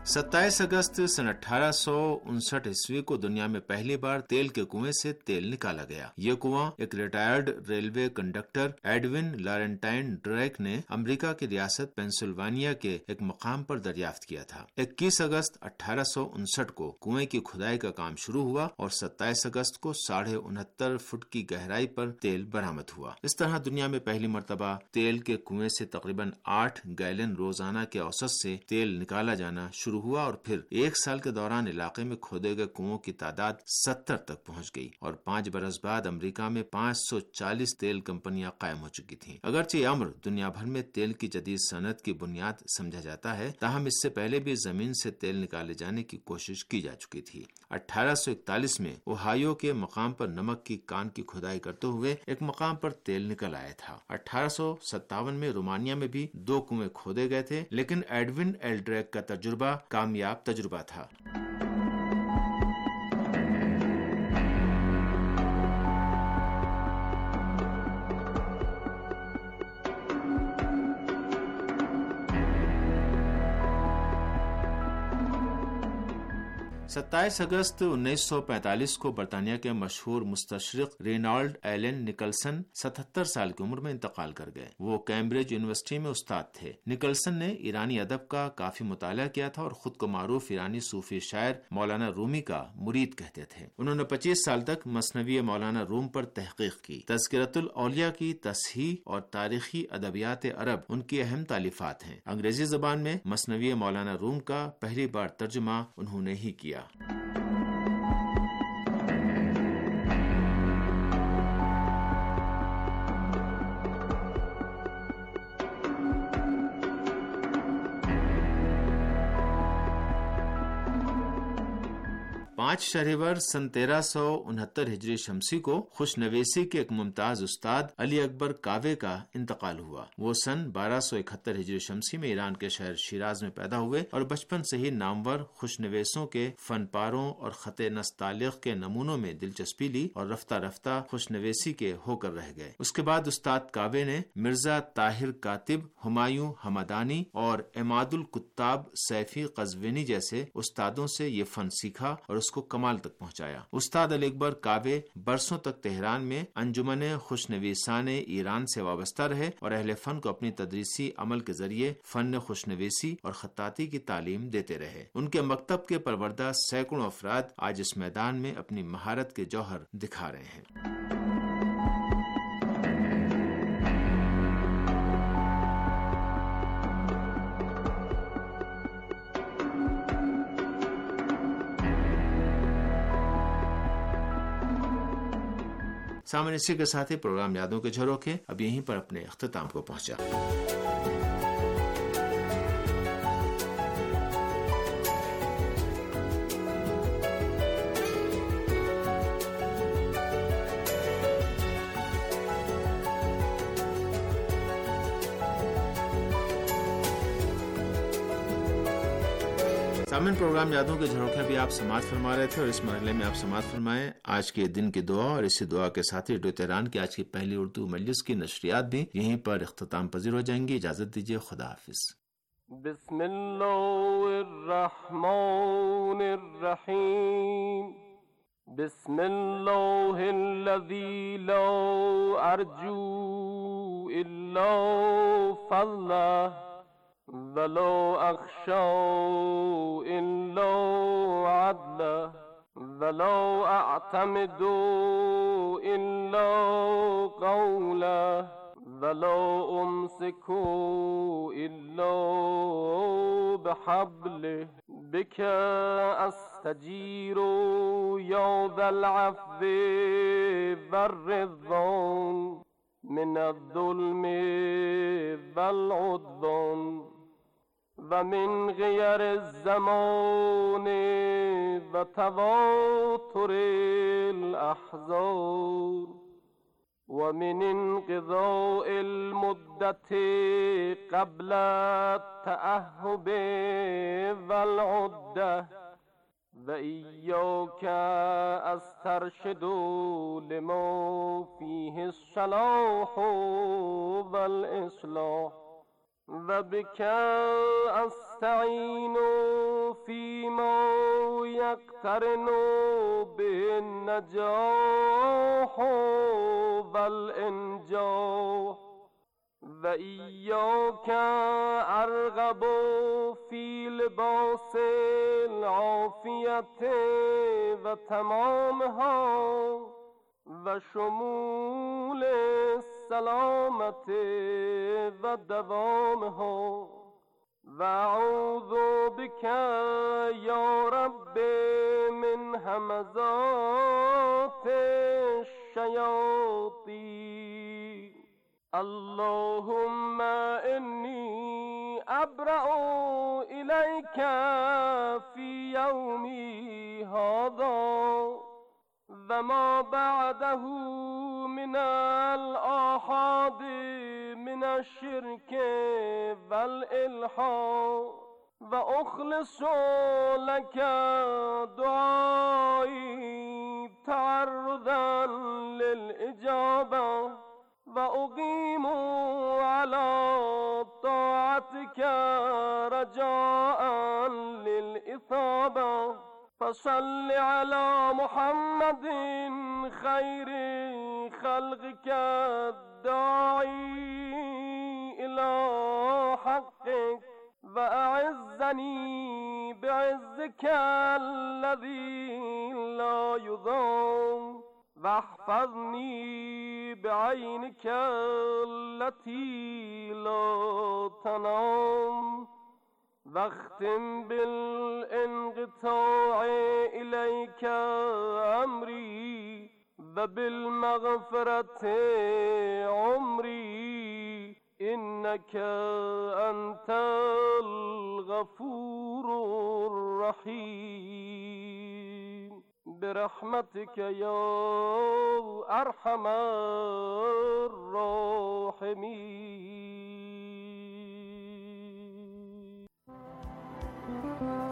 ستائیس اگست سن اٹھارہ سو انسٹھ عیسوی کو دنیا میں پہلی بار تیل کے کنویں سے تیل نکالا گیا۔ یہ کنواں ایک retired railway conductor Edwin Laurentine Drake نے امریکہ کی ریاست پینسلوانیا کے ایک مقام پر دریافت کیا تھا۔ اکیس اگست اٹھارہ سو انسٹھ کو کنویں کی کھدائی کا کام شروع ہوا اور ستائیس اگست کو ساڑھے انہتر فٹ کی گہرائی پر تیل برآمد ہوا۔ اس طرح دنیا میں پہلی مرتبہ تیل کے کنویں سے تقریباً آٹھ گیلن روزانہ کے اوسط سے تیل نکالا جانا شروع ہوا اور پھر ایک سال کے دوران علاقے میں کھودے گئے کنووں کی تعداد ستر تک پہنچ گئی اور پانچ برس بعد امریکہ میں پانچ سو چالیس تیل کمپنیاں قائم ہو چکی تھیں۔ اگرچہ یہ امر دنیا بھر میں تیل کی جدید صنعت کی بنیاد سمجھا جاتا ہے، تاہم اس سے پہلے بھی زمین سے تیل نکالے جانے کی کوشش کی جا چکی تھی۔ اٹھارہ سو اکتالیس میں اوہایو کے مقام پر نمک کی کان کی کھدائی کرتے ہوئے ایک مقام پر تیل نکل آیا تھا۔ اٹھارہ سو ستاون میں رومانیہ میں بھی دو کنویں کھودے گئے تھے، لیکن ایڈون ایل ڈریک کا تجربہ کامیاب تجربہ تھا۔ ستائیس اگست انیس سو پینتالیس کو برطانیہ کے مشہور مستشرق رینالڈ ایلن نکلسن ستہتر سال کی عمر میں انتقال کر گئے۔ وہ کیمبرج یونیورسٹی میں استاد تھے۔ نکلسن نے ایرانی ادب کا کافی مطالعہ کیا تھا اور خود کو معروف ایرانی صوفی شاعر مولانا رومی کا مرید کہتے تھے۔ انہوں نے پچیس سال تک مثنوی مولانا روم پر تحقیق کی۔ تذکرۃ الاولیاء کی تصحیح اور تاریخی ادبیات عرب ان کی اہم تالیفات ہیں۔ انگریزی زبان میں مثنوی مولانا روم کا پہلی بار ترجمہ انہوں نے ہی کیا۔ پانچ شہریور سن تیرہ سو انہتر ہجری شمسی کو خوش نویسی کے ایک ممتاز استاد علی اکبر کاوے کا انتقال ہوا۔ وہ سن بارہ سو اکہتر ہجری شمسی میں ایران کے شہر شیراز میں پیدا ہوئے اور بچپن سے ہی نامور خوش نویسوں کے فن پاروں اور خط نستعلیق کے نمونوں میں دلچسپی لی اور رفتہ رفتہ خوش نویسی کے ہو کر رہ گئے۔ اس کے بعد استاد کاوے نے مرزا طاہر کاتب، ہمایوں حمدانی اور عماد الکتاب سیفی قزوینی جیسے استادوں سے یہ فن سیکھا اور اس کو کمال تک پہنچایا۔ استاد علی اکبر کاوے برسوں تک تہران میں انجمن خوش نویسان ایران سے وابستہ رہے اور اہل فن کو اپنی تدریسی عمل کے ذریعے فن خوش نویسی اور خطاطی کی تعلیم دیتے رہے۔ ان کے مکتب کے پروردہ سینکڑوں افراد آج اس میدان میں اپنی مہارت کے جوہر دکھا رہے ہیں۔ سامنے اسی کے ساتھ ہی پروگرام یادوں کے جھروکے اب یہیں پر اپنے اختتام کو پہنچا۔ سامعین، پروگرام یادوں کے جھروکے بھی آپ سماعت فرما رہے تھے اور اس مرحلے میں آپ سماعت فرمائیں آج کے دن کی دعا، اور اسی دعا کے ساتھ ہی ریڈیو تہران کی آج کی پہلی اردو مجلس کی نشریات بھی یہیں پر اختتام پذیر ہو جائیں گی۔ اجازت دیجیے، خدا حافظ۔ بسم اللہ الرحمن الرحیم، بسم اللہ الذی لا ارجو الا فضلہ وَلَا أَخْشَىٰ إِلَّا عَدْلَهُ وَلَا أَعْتَمِدُ إِلَّا قَوْلَهُ وَلَا أُمْسِكُ إِلَّا بِحَبْلِهِ بِكَ أَسْتَجِيرُ يَا ذَا الْعَفْوِ وَالرِّضْوَانِ مِنَ الظُّلْمِ وَالْعُدْوَانِ ومن غیر الزمان وتواتر الاحزان ومن انقضاء المدة قبل التأهب والعدة وإياك أسترشد لما فيه الصلاح والإصلاح و بك استعین فیما یقترن به النجاح والانجاح و ایاک ارغب فی لباس العافیت و تمامها و شمول السلامت و دوامها و اعوذ بک یا رب من همزات الشیاطین. اللهم انی ابرأ الیک فی یومی هذا و ما بعده من الآحاد من الشرك والإلحاد و اخلص لك دعایی تعرضا للإجابة و اقیم على طاعتك رجاء للإثابة. فصل على محمد خير خلقك الداعي إلى حقك وأعزني بعزك الذي لا يضام واحفظني بعينك التي لا تنام واختم بالانقطاع إليك أمري وبالمغفرة عمري إنك أنت الغفور الرحيم برحمتك يا أرحم الراحمين.